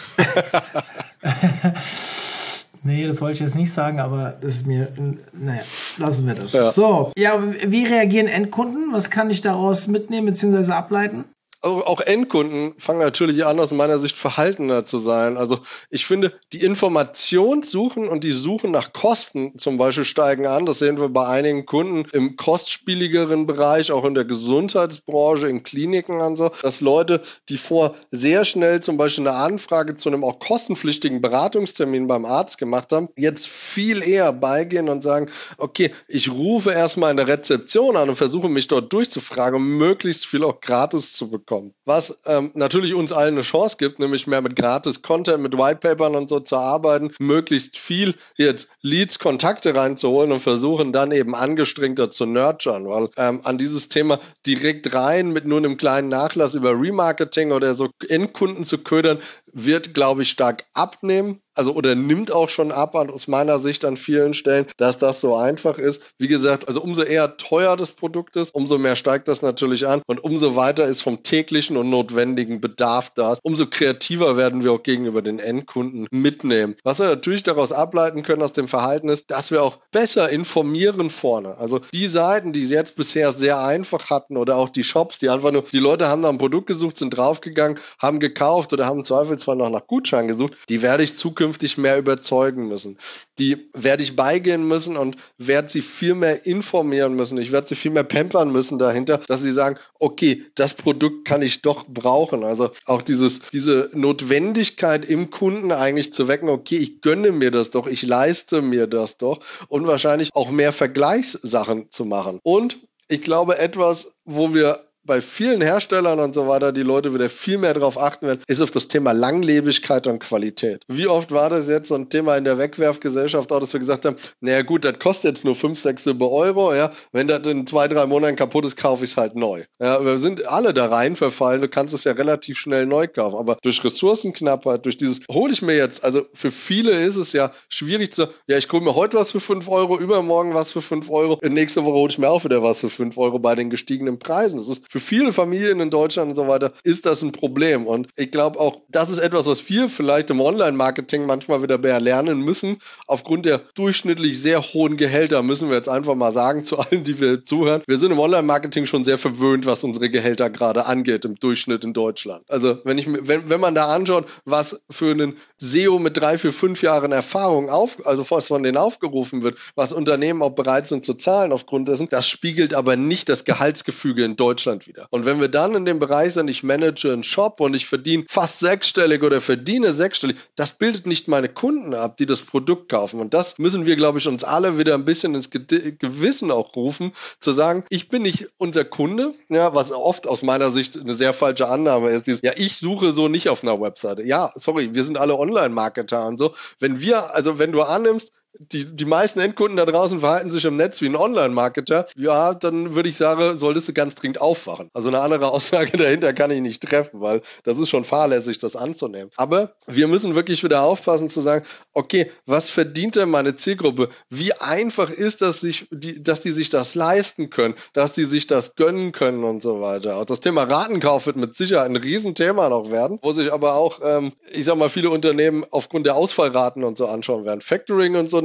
Nee, das wollte ich jetzt nicht sagen, aber das ist mir, naja, lassen wir das. Ja. So, ja, wie reagieren Endkunden? Was kann ich daraus mitnehmen bzw. ableiten? Also auch Endkunden fangen natürlich an, aus meiner Sicht verhaltener zu sein. Also ich finde, die Informationssuchen und die Suchen nach Kosten zum Beispiel steigen an. Das sehen wir bei einigen Kunden im kostspieligeren Bereich, auch in der Gesundheitsbranche, in Kliniken und so, dass Leute, die vor sehr schnell zum Beispiel eine Anfrage zu einem auch kostenpflichtigen Beratungstermin beim Arzt gemacht haben, jetzt viel eher beigehen und sagen, okay, ich rufe erstmal in der Rezeption an und versuche mich dort durchzufragen, um möglichst viel auch gratis zu bekommen. Was ähm, natürlich uns allen eine Chance gibt, nämlich mehr mit Gratis-Content, mit Whitepapern und so zu arbeiten, möglichst viel jetzt Leads, Kontakte reinzuholen und versuchen dann eben angestrengter zu nurturen, weil ähm, an dieses Thema direkt rein mit nur einem kleinen Nachlass über Remarketing oder so Endkunden zu ködern, wird, glaube ich, stark abnehmen. Also oder nimmt auch schon ab aus meiner Sicht an vielen Stellen, dass das so einfach ist. Wie gesagt, also umso eher teuer das Produkt ist, umso mehr steigt das natürlich an und umso weiter ist vom täglichen und notwendigen Bedarf da, umso kreativer werden wir auch gegenüber den Endkunden mitnehmen. Was wir natürlich daraus ableiten können aus dem Verhalten ist, dass wir auch besser informieren vorne. Also die Seiten, die jetzt bisher sehr einfach hatten oder auch die Shops, die einfach nur, die Leute haben nach einem Produkt gesucht, sind draufgegangen, haben gekauft oder haben im Zweifelsfall noch nach Gutschein gesucht, die werde ich zukünftig mehr überzeugen müssen. Die werde ich beigehen müssen und werde sie viel mehr informieren müssen. Ich werde sie viel mehr pampern müssen dahinter, dass sie sagen, okay, das Produkt kann ich doch brauchen. Also auch dieses, diese Notwendigkeit im Kunden eigentlich zu wecken, okay, ich gönne mir das doch, ich leiste mir das doch und wahrscheinlich auch mehr Vergleichssachen zu machen. Und ich glaube, etwas, wo wir bei vielen Herstellern und so weiter die Leute wieder viel mehr darauf achten werden, ist auf das Thema Langlebigkeit und Qualität. Wie oft war das jetzt so ein Thema in der Wegwerfgesellschaft auch, dass wir gesagt haben, naja gut, das kostet jetzt nur fünf, sechs Euro, ja, wenn das in zwei, drei Monaten kaputt ist, kaufe ich es halt neu. Ja, wir sind alle da rein verfallen, du kannst es ja relativ schnell neu kaufen, aber durch Ressourcenknappheit, durch dieses, hole ich mir jetzt, also für viele ist es ja schwierig zu, ja, ich hole mir heute was für fünf Euro, übermorgen was für fünf Euro, nächste Woche hole ich mir auch wieder was für fünf Euro bei den gestiegenen Preisen. Das ist für viele Familien in Deutschland und so weiter ist das ein Problem. Und ich glaube auch, das ist etwas, was wir vielleicht im Online-Marketing manchmal wieder mehr lernen müssen. Aufgrund der durchschnittlich sehr hohen Gehälter müssen wir jetzt einfach mal sagen zu allen, die wir zuhören. Wir sind im Online-Marketing schon sehr verwöhnt, was unsere Gehälter gerade angeht im Durchschnitt in Deutschland. Also wenn ich, wenn, wenn man da anschaut, was für einen S E O mit drei, vier, fünf Jahren Erfahrung auf, also was von denen aufgerufen wird, was Unternehmen auch bereit sind zu zahlen aufgrund dessen, das spiegelt aber nicht das Gehaltsgefüge in Deutschland wieder. Und wenn wir dann in dem Bereich sind, ich manage einen Shop und ich verdiene fast sechsstellig oder verdiene sechsstellig, das bildet nicht meine Kunden ab, die das Produkt kaufen. Und das müssen wir, glaube ich, uns alle wieder ein bisschen ins Gewissen auch rufen, zu sagen, ich bin nicht unser Kunde, ja, was oft aus meiner Sicht eine sehr falsche Annahme ist, dieses, ja, ich suche so nicht auf einer Webseite. Ja, sorry, wir sind alle Online-Marketer und so. Wenn wir, also wenn du annimmst, Die, die meisten Endkunden da draußen verhalten sich im Netz wie ein Online-Marketer, ja, dann würde ich sagen, solltest du ganz dringend aufwachen. Also eine andere Aussage dahinter kann ich nicht treffen, weil das ist schon fahrlässig, das anzunehmen. Aber wir müssen wirklich wieder aufpassen zu sagen, okay, was verdient denn meine Zielgruppe? Wie einfach ist das, sich, die, dass die sich das leisten können, dass die sich das gönnen können und so weiter. Auch das Thema Ratenkauf wird mit Sicherheit ein Riesenthema noch werden, wo sich aber auch, ähm, ich sag mal, viele Unternehmen aufgrund der Ausfallraten und so anschauen werden. Factoring und so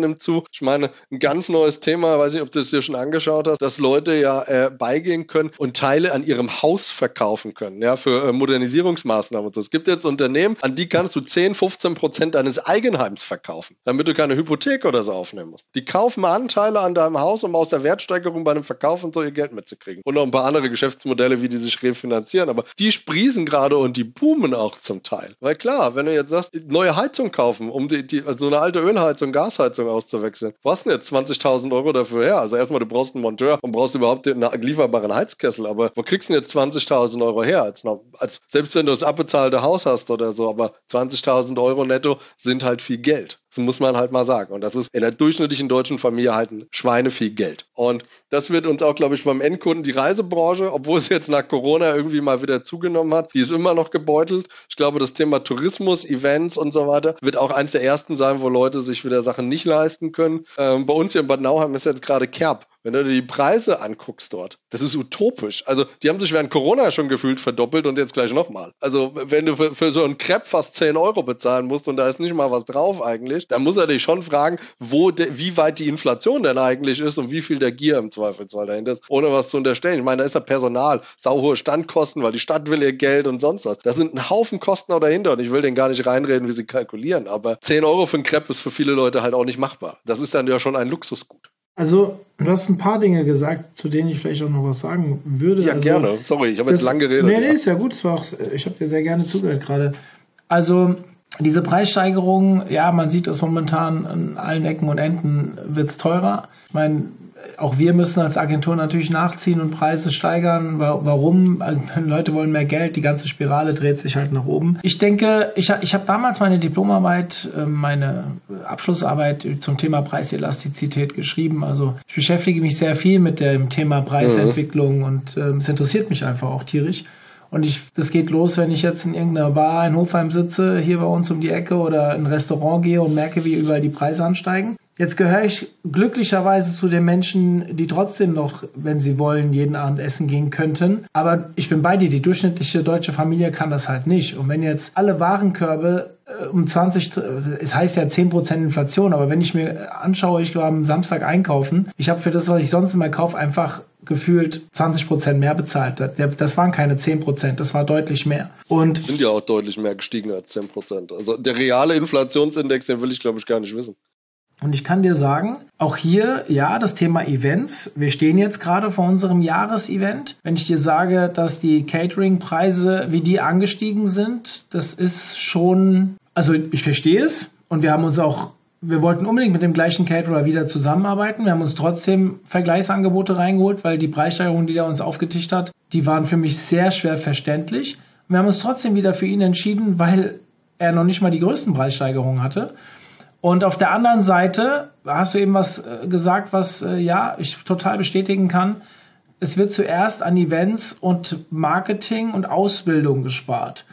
nimmt zu. Ich meine, ein ganz neues Thema, weiß nicht, ob du es dir schon angeschaut hast, dass Leute ja äh, beigehen können und Teile an ihrem Haus verkaufen können, ja, für äh, Modernisierungsmaßnahmen und so. Es gibt jetzt Unternehmen, an die kannst du zehn, fünfzehn Prozent deines Eigenheims verkaufen, damit du keine Hypothek oder so aufnehmen musst. Die kaufen Anteile an deinem Haus, um aus der Wertsteigerung bei einem Verkauf und so ihr Geld mitzukriegen. Und noch ein paar andere Geschäftsmodelle, wie die sich refinanzieren. Aber die sprießen gerade und die boomen auch zum Teil. Weil klar, wenn du jetzt sagst, neue Heizung kaufen, um die, die also eine alte Ölheizung, Gasheizung auszuwechseln, was denn jetzt zwanzigtausend Euro dafür her? Also erstmal, du brauchst einen Monteur und brauchst überhaupt einen lieferbaren Heizkessel. Aber wo kriegst du denn jetzt zwanzigtausend Euro her? Als, als, selbst wenn du das abbezahlte Haus hast oder so, aber zwanzigtausend Euro netto sind halt viel Geld. Das muss man halt mal sagen. Und das ist in der durchschnittlichen deutschen Familie halt ein Schweinevieh Geld. Und das wird uns auch, glaube ich, beim Endkunden, die Reisebranche, obwohl es jetzt nach Corona irgendwie mal wieder zugenommen hat, die ist immer noch gebeutelt. Ich glaube, das Thema Tourismus, Events und so weiter wird auch eins der ersten sein, wo Leute sich wieder Sachen nicht leisten können. Ähm, bei uns hier in Bad Nauheim ist jetzt gerade Kerb. Wenn du dir die Preise anguckst dort, das ist utopisch. Also die haben sich während Corona schon gefühlt verdoppelt und jetzt gleich nochmal. Also wenn du für, für so einen Crepe fast zehn Euro bezahlen musst und da ist nicht mal was drauf eigentlich, dann muss er dich schon fragen, wo de, wie weit die Inflation denn eigentlich ist und wie viel der Gier im Zweifelsfall dahinter ist, ohne was zu unterstellen. Ich meine, da ist ja Personal, sauhohe Standkosten, weil die Stadt will ihr Geld und sonst was. Da sind ein Haufen Kosten auch dahinter und ich will denen gar nicht reinreden, wie sie kalkulieren, aber zehn Euro für einen Crepe ist für viele Leute halt auch nicht machbar. Das ist dann ja schon ein Luxusgut. Also, du hast ein paar Dinge gesagt, zu denen ich vielleicht auch noch was sagen würde. Ja, also, gerne. Sorry, ich habe jetzt lang geredet. Nee, nee, ja. ist ja gut. Das war auch, ich habe dir sehr gerne zugehört gerade. Also, diese Preissteigerung, ja, man sieht das momentan an allen Ecken und Enden, wird es teurer. Ich meine, auch wir müssen als Agentur natürlich nachziehen und Preise steigern. Warum? Leute wollen mehr Geld, die ganze Spirale dreht sich halt nach oben. Ich denke, ich, ich habe damals meine Diplomarbeit, meine Abschlussarbeit zum Thema Preiselastizität geschrieben. Also ich beschäftige mich sehr viel mit dem Thema Preisentwicklung mhm. und äh, es interessiert mich einfach auch tierisch. Und ich, das geht los, wenn ich jetzt in irgendeiner Bar in Hofheim sitze, hier bei uns um die Ecke oder in ein Restaurant gehe und merke, wie überall die Preise ansteigen. Jetzt gehöre ich glücklicherweise zu den Menschen, die trotzdem noch, wenn sie wollen, jeden Abend essen gehen könnten. Aber ich bin bei dir, die durchschnittliche deutsche Familie kann das halt nicht. Und wenn jetzt alle Warenkörbe äh, um zwanzig, es heißt ja zehn Prozent Inflation, aber wenn ich mir anschaue, ich war am Samstag einkaufen, ich habe für das, was ich sonst immer kaufe, einfach gefühlt zwanzig Prozent mehr bezahlt. Das waren keine zehn Prozent, das war deutlich mehr. Und sind ja auch deutlich mehr gestiegen als zehn Prozent. Also der reale Inflationsindex, den will ich, glaube ich, gar nicht wissen. Und ich kann dir sagen, auch hier, ja, das Thema Events. Wir stehen jetzt gerade vor unserem Jahresevent. Wenn ich dir sage, dass die Catering-Preise, wie die angestiegen sind, das ist schon, also ich verstehe es. Und wir haben uns auch, wir wollten unbedingt mit dem gleichen Caterer wieder zusammenarbeiten. Wir haben uns trotzdem Vergleichsangebote reingeholt, weil die Preissteigerungen, die er uns aufgetischt hat, die waren für mich sehr schwer verständlich. Wir haben uns trotzdem wieder für ihn entschieden, weil er noch nicht mal die größten Preissteigerungen hatte. Und auf der anderen Seite hast du eben was gesagt, was ja ich total bestätigen kann. Es wird zuerst an Events und Marketing und Ausbildung gespart.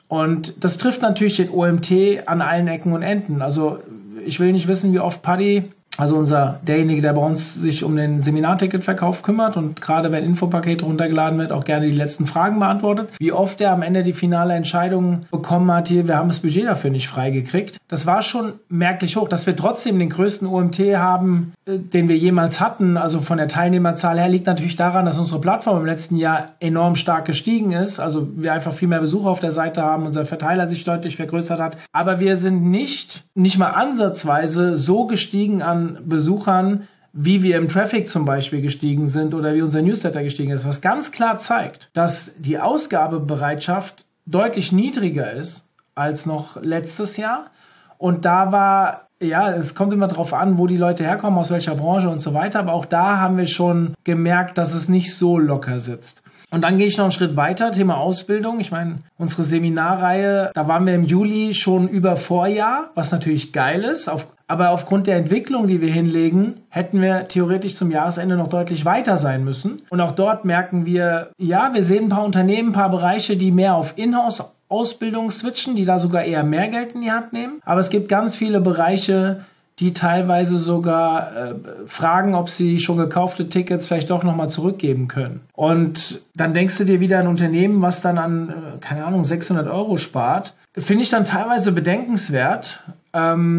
Und das trifft natürlich den O M T an allen Ecken und Enden. Also ich will nicht wissen, wie oft Paddy, also unser derjenige, der bei uns sich um den Seminarticketverkauf kümmert und gerade wenn Infopakete runtergeladen wird, auch gerne die letzten Fragen beantwortet, wie oft er am Ende die finale Entscheidung bekommen hat, hier, wir haben das Budget dafür nicht freigekriegt. Das war schon merklich hoch, dass wir trotzdem den größten O M T haben, den wir jemals hatten, also von der Teilnehmerzahl her, liegt natürlich daran, dass unsere Plattform im letzten Jahr enorm stark gestiegen ist, also wir einfach viel mehr Besucher auf der Seite haben, unser Verteiler sich deutlich vergrößert hat, aber wir sind nicht, nicht mal ansatzweise so gestiegen an Besuchern, wie wir im Traffic zum Beispiel gestiegen sind oder wie unser Newsletter gestiegen ist, was ganz klar zeigt, dass die Ausgabebereitschaft deutlich niedriger ist als noch letztes Jahr. Und da war, ja, es kommt immer darauf an, wo die Leute herkommen, aus welcher Branche und so weiter, aber auch da haben wir schon gemerkt, dass es nicht so locker sitzt. Und dann gehe ich noch einen Schritt weiter, Thema Ausbildung. Ich meine, unsere Seminarreihe, da waren wir im Juli schon über Vorjahr, was natürlich geil ist, auf aber aufgrund der Entwicklung, die wir hinlegen, hätten wir theoretisch zum Jahresende noch deutlich weiter sein müssen. Und auch dort merken wir, ja, wir sehen ein paar Unternehmen, ein paar Bereiche, die mehr auf Inhouse-Ausbildung switchen, die da sogar eher mehr Geld in die Hand nehmen. Aber es gibt ganz viele Bereiche, die teilweise sogar äh, fragen, ob sie schon gekaufte Tickets vielleicht doch nochmal zurückgeben können. Und dann denkst du dir wieder ein Unternehmen, was dann an, äh, keine Ahnung, sechshundert Euro spart. Finde ich dann teilweise bedenkenswert. Ähm,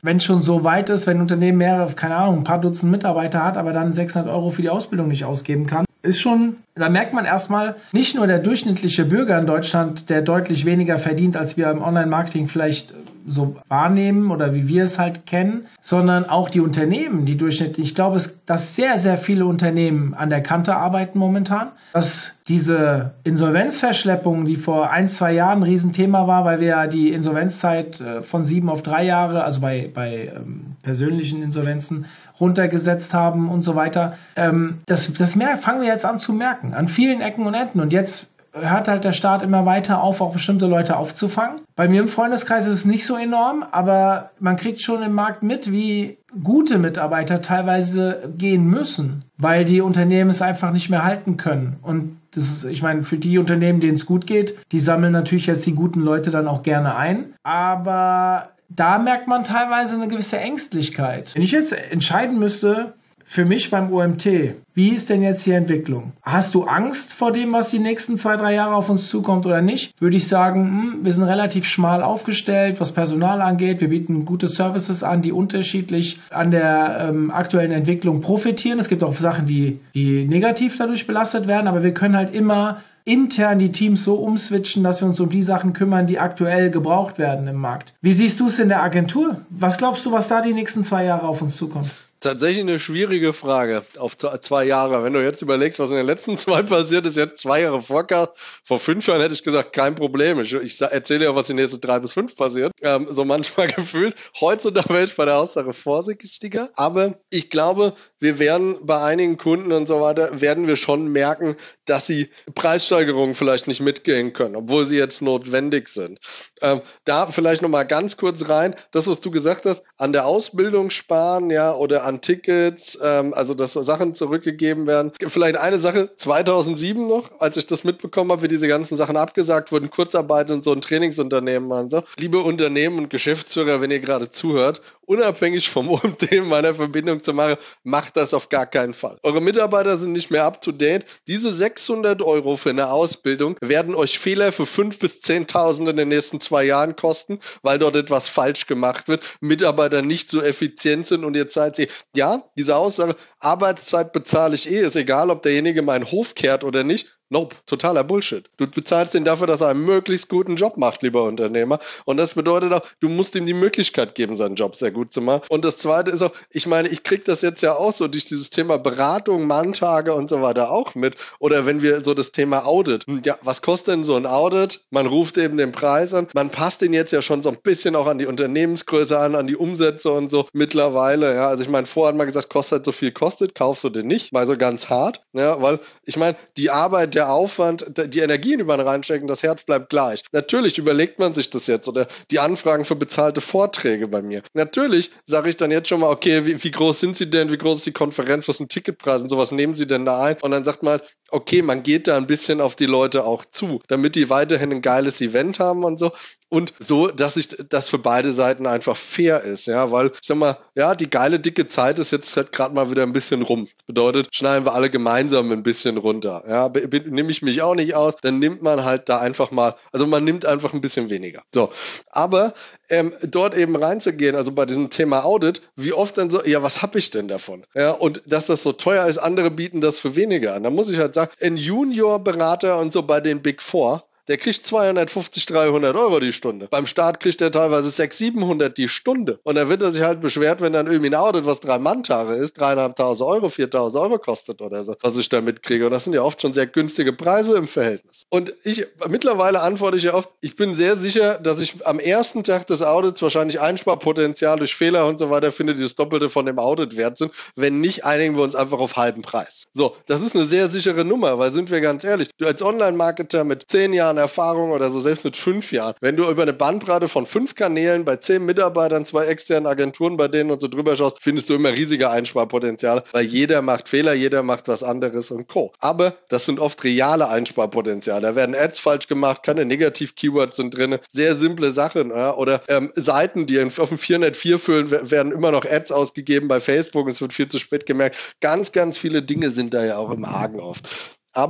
wenn es schon so weit ist, wenn ein Unternehmen mehrere, keine Ahnung, ein paar Dutzend Mitarbeiter hat, aber dann sechshundert Euro für die Ausbildung nicht ausgeben kann, ist schon, da merkt man erstmal, nicht nur der durchschnittliche Bürger in Deutschland, der deutlich weniger verdient, als wir im Online-Marketing vielleicht so wahrnehmen oder wie wir es halt kennen, sondern auch die Unternehmen, die durchschnittlich, ich glaube, dass sehr, sehr viele Unternehmen an der Kante arbeiten momentan, dass diese Insolvenzverschleppung, die vor ein, zwei Jahren ein Riesenthema war, weil wir ja die Insolvenzzeit von sieben auf drei Jahre, also bei, bei ähm, persönlichen Insolvenzen runtergesetzt haben und so weiter, ähm, das, das mehr, fangen wir jetzt an zu merken, an vielen Ecken und Enden. Und jetzt hört halt der Staat immer weiter auf, auch bestimmte Leute aufzufangen. Bei mir im Freundeskreis ist es nicht so enorm, aber man kriegt schon im Markt mit, wie gute Mitarbeiter teilweise gehen müssen, weil die Unternehmen es einfach nicht mehr halten können. Und das ist, ich meine, für die Unternehmen, denen es gut geht, die sammeln natürlich jetzt die guten Leute dann auch gerne ein. Aber da merkt man teilweise eine gewisse Ängstlichkeit. Wenn ich jetzt entscheiden müsste, für mich beim O M T, wie ist denn jetzt die Entwicklung? Hast du Angst vor dem, was die nächsten zwei, drei Jahre auf uns zukommt oder nicht? Würde ich sagen, hm, wir sind relativ schmal aufgestellt, was Personal angeht. Wir bieten gute Services an, die unterschiedlich an der ähm, aktuellen Entwicklung profitieren. Es gibt auch Sachen, die, die negativ dadurch belastet werden, aber wir können halt immer intern die Teams so umswitchen, dass wir uns um die Sachen kümmern, die aktuell gebraucht werden im Markt. Wie siehst du es in der Agentur? Was glaubst du, was da die nächsten zwei Jahre auf uns zukommt? Tatsächlich eine schwierige Frage auf zwei Jahre. Wenn du jetzt überlegst, was in den letzten zwei passiert ist, jetzt zwei Jahre Forecast. Vor fünf Jahren hätte ich gesagt, kein Problem. Ich, ich erzähle ja, was die nächsten drei bis fünf passiert. Ähm, so manchmal gefühlt. Heutzutage wäre ich bei der Haussache vorsichtiger. Aber ich glaube, wir werden bei einigen Kunden und so weiter, werden wir schon merken, dass sie Preissteigerungen vielleicht nicht mitgehen können, obwohl sie jetzt notwendig sind. Ähm, da vielleicht nochmal ganz kurz rein, das, was du gesagt hast, an der Ausbildung sparen, ja, oder an Tickets, ähm, also dass Sachen zurückgegeben werden. Vielleicht eine Sache, zweitausendsieben noch, als ich das mitbekommen habe, wie diese ganzen Sachen abgesagt wurden, Kurzarbeit und so ein Trainingsunternehmen und so. Liebe Unternehmen und Geschäftsführer, wenn ihr gerade zuhört, unabhängig vom O M T meiner Verbindung zu machen, macht das auf gar keinen Fall. Eure Mitarbeiter sind nicht mehr up to date. Diese sechshundert Euro für eine Ausbildung werden euch Fehler für fünftausend bis zehntausend in den nächsten zwei Jahren kosten, weil dort etwas falsch gemacht wird, Mitarbeiter nicht so effizient sind und ihr zahlt sie. Ja, diese Aussage, Arbeitszeit bezahle ich eh, ist egal, ob derjenige meinen Hof kehrt oder nicht. Nope, totaler Bullshit. Du bezahlst ihn dafür, dass er einen möglichst guten Job macht, lieber Unternehmer. Und das bedeutet auch, du musst ihm die Möglichkeit geben, seinen Job sehr gut zu machen. Und das Zweite ist auch, ich meine, ich kriege das jetzt ja auch so durch dieses Thema Beratung, Manntage und so weiter auch mit. Oder wenn wir so das Thema Audit. Ja, was kostet denn so ein Audit? Man ruft eben den Preis an. Man passt ihn jetzt ja schon so ein bisschen auch an die Unternehmensgröße an, an die Umsätze und so mittlerweile. Ja, also ich meine, vorher hat man gesagt, kostet so viel kostet, kaufst du den nicht. Mal so ganz hart. Ja, weil ich meine, die Arbeit der Aufwand, die Energien, die man reinstecken, das Herz bleibt gleich. Natürlich überlegt man sich das jetzt oder die Anfragen für bezahlte Vorträge bei mir. Natürlich sage ich dann jetzt schon mal, okay, wie, wie groß sind sie denn, wie groß ist die Konferenz, was sind Ticketpreise und sowas nehmen sie denn da ein? Und dann sagt man, okay, man geht da ein bisschen auf die Leute auch zu, damit die weiterhin ein geiles Event haben und so. Und so, dass ich das für beide Seiten einfach fair ist, ja, weil, ich sag mal, ja, die geile, dicke Zeit ist jetzt halt gerade mal wieder ein bisschen rum. Das bedeutet, schneiden wir alle gemeinsam ein bisschen runter, ja, nehme ich mich auch nicht aus, dann nimmt man halt da einfach mal, also man nimmt einfach ein bisschen weniger. So, aber ähm, dort eben reinzugehen, also bei diesem Thema Audit, wie oft dann so, ja, was habe ich denn davon? Ja, und dass das so teuer ist, andere bieten das für weniger an. Da muss ich halt sagen, ein Junior-Berater und so bei den Big Four, der kriegt zweihundertfünfzig, dreihundert Euro die Stunde. Beim Start kriegt er teilweise sechshundert, siebenhundert die Stunde. Und dann wird er sich halt beschwert, wenn dann irgendwie ein Audit, was drei Manntage ist, dreieinhalbtausend Euro, viertausend Euro kostet oder so, was ich da mitkriege. Und das sind ja oft schon sehr günstige Preise im Verhältnis. Und ich, mittlerweile antworte ich ja oft, ich bin sehr sicher, dass ich am ersten Tag des Audits wahrscheinlich Einsparpotenzial durch Fehler und so weiter finde, die das Doppelte von dem Audit wert sind. Wenn nicht, einigen wir uns einfach auf halben Preis. So, das ist eine sehr sichere Nummer, weil sind wir ganz ehrlich, du als Online-Marketer mit zehn Jahren Erfahrung oder so, selbst mit fünf Jahren, wenn du über eine Bandbreite von fünf Kanälen bei zehn Mitarbeitern, zwei externen Agenturen bei denen und so drüber schaust, findest du immer riesige Einsparpotenziale, weil jeder macht Fehler, jeder macht was anderes und Co. Aber das sind oft reale Einsparpotenziale. Da werden Ads falsch gemacht, keine Negativ-Keywords sind drin, sehr simple Sachen. Ja? Oder ähm, Seiten, die auf dem vierhundertvier füllen, werden immer noch Ads ausgegeben bei Facebook, es wird viel zu spät gemerkt. Ganz, ganz viele Dinge sind da ja auch im Argen oft. Aber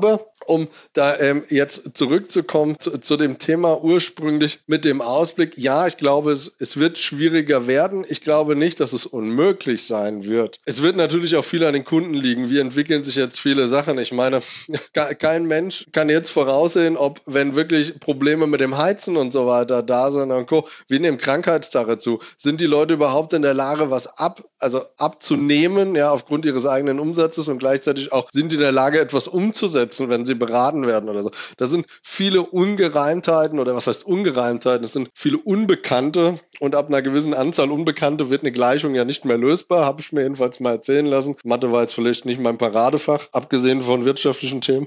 um da ähm, jetzt zurückzukommen zu, zu dem Thema ursprünglich mit dem Ausblick, ja, ich glaube, es, es wird schwieriger werden. Ich glaube nicht, dass es unmöglich sein wird. Es wird natürlich auch viel an den Kunden liegen. Wie entwickeln sich jetzt viele Sachen? Ich meine, kein Mensch kann jetzt voraussehen, ob, wenn wirklich Probleme mit dem Heizen und so weiter da sind und Co., wie nehmen Krankheitstage zu? Sind die Leute überhaupt in der Lage, was ab, also abzunehmen, ja, aufgrund ihres eigenen Umsatzes, und gleichzeitig auch, sind die in der Lage, etwas umzusetzen, wenn sie beraten werden oder so. Da sind viele Ungereimtheiten, oder was heißt Ungereimtheiten? Es sind viele Unbekannte, und ab einer gewissen Anzahl Unbekannte wird eine Gleichung ja nicht mehr lösbar, habe ich mir jedenfalls mal erzählen lassen. Mathe war jetzt vielleicht nicht mein Paradefach, abgesehen von wirtschaftlichen Themen.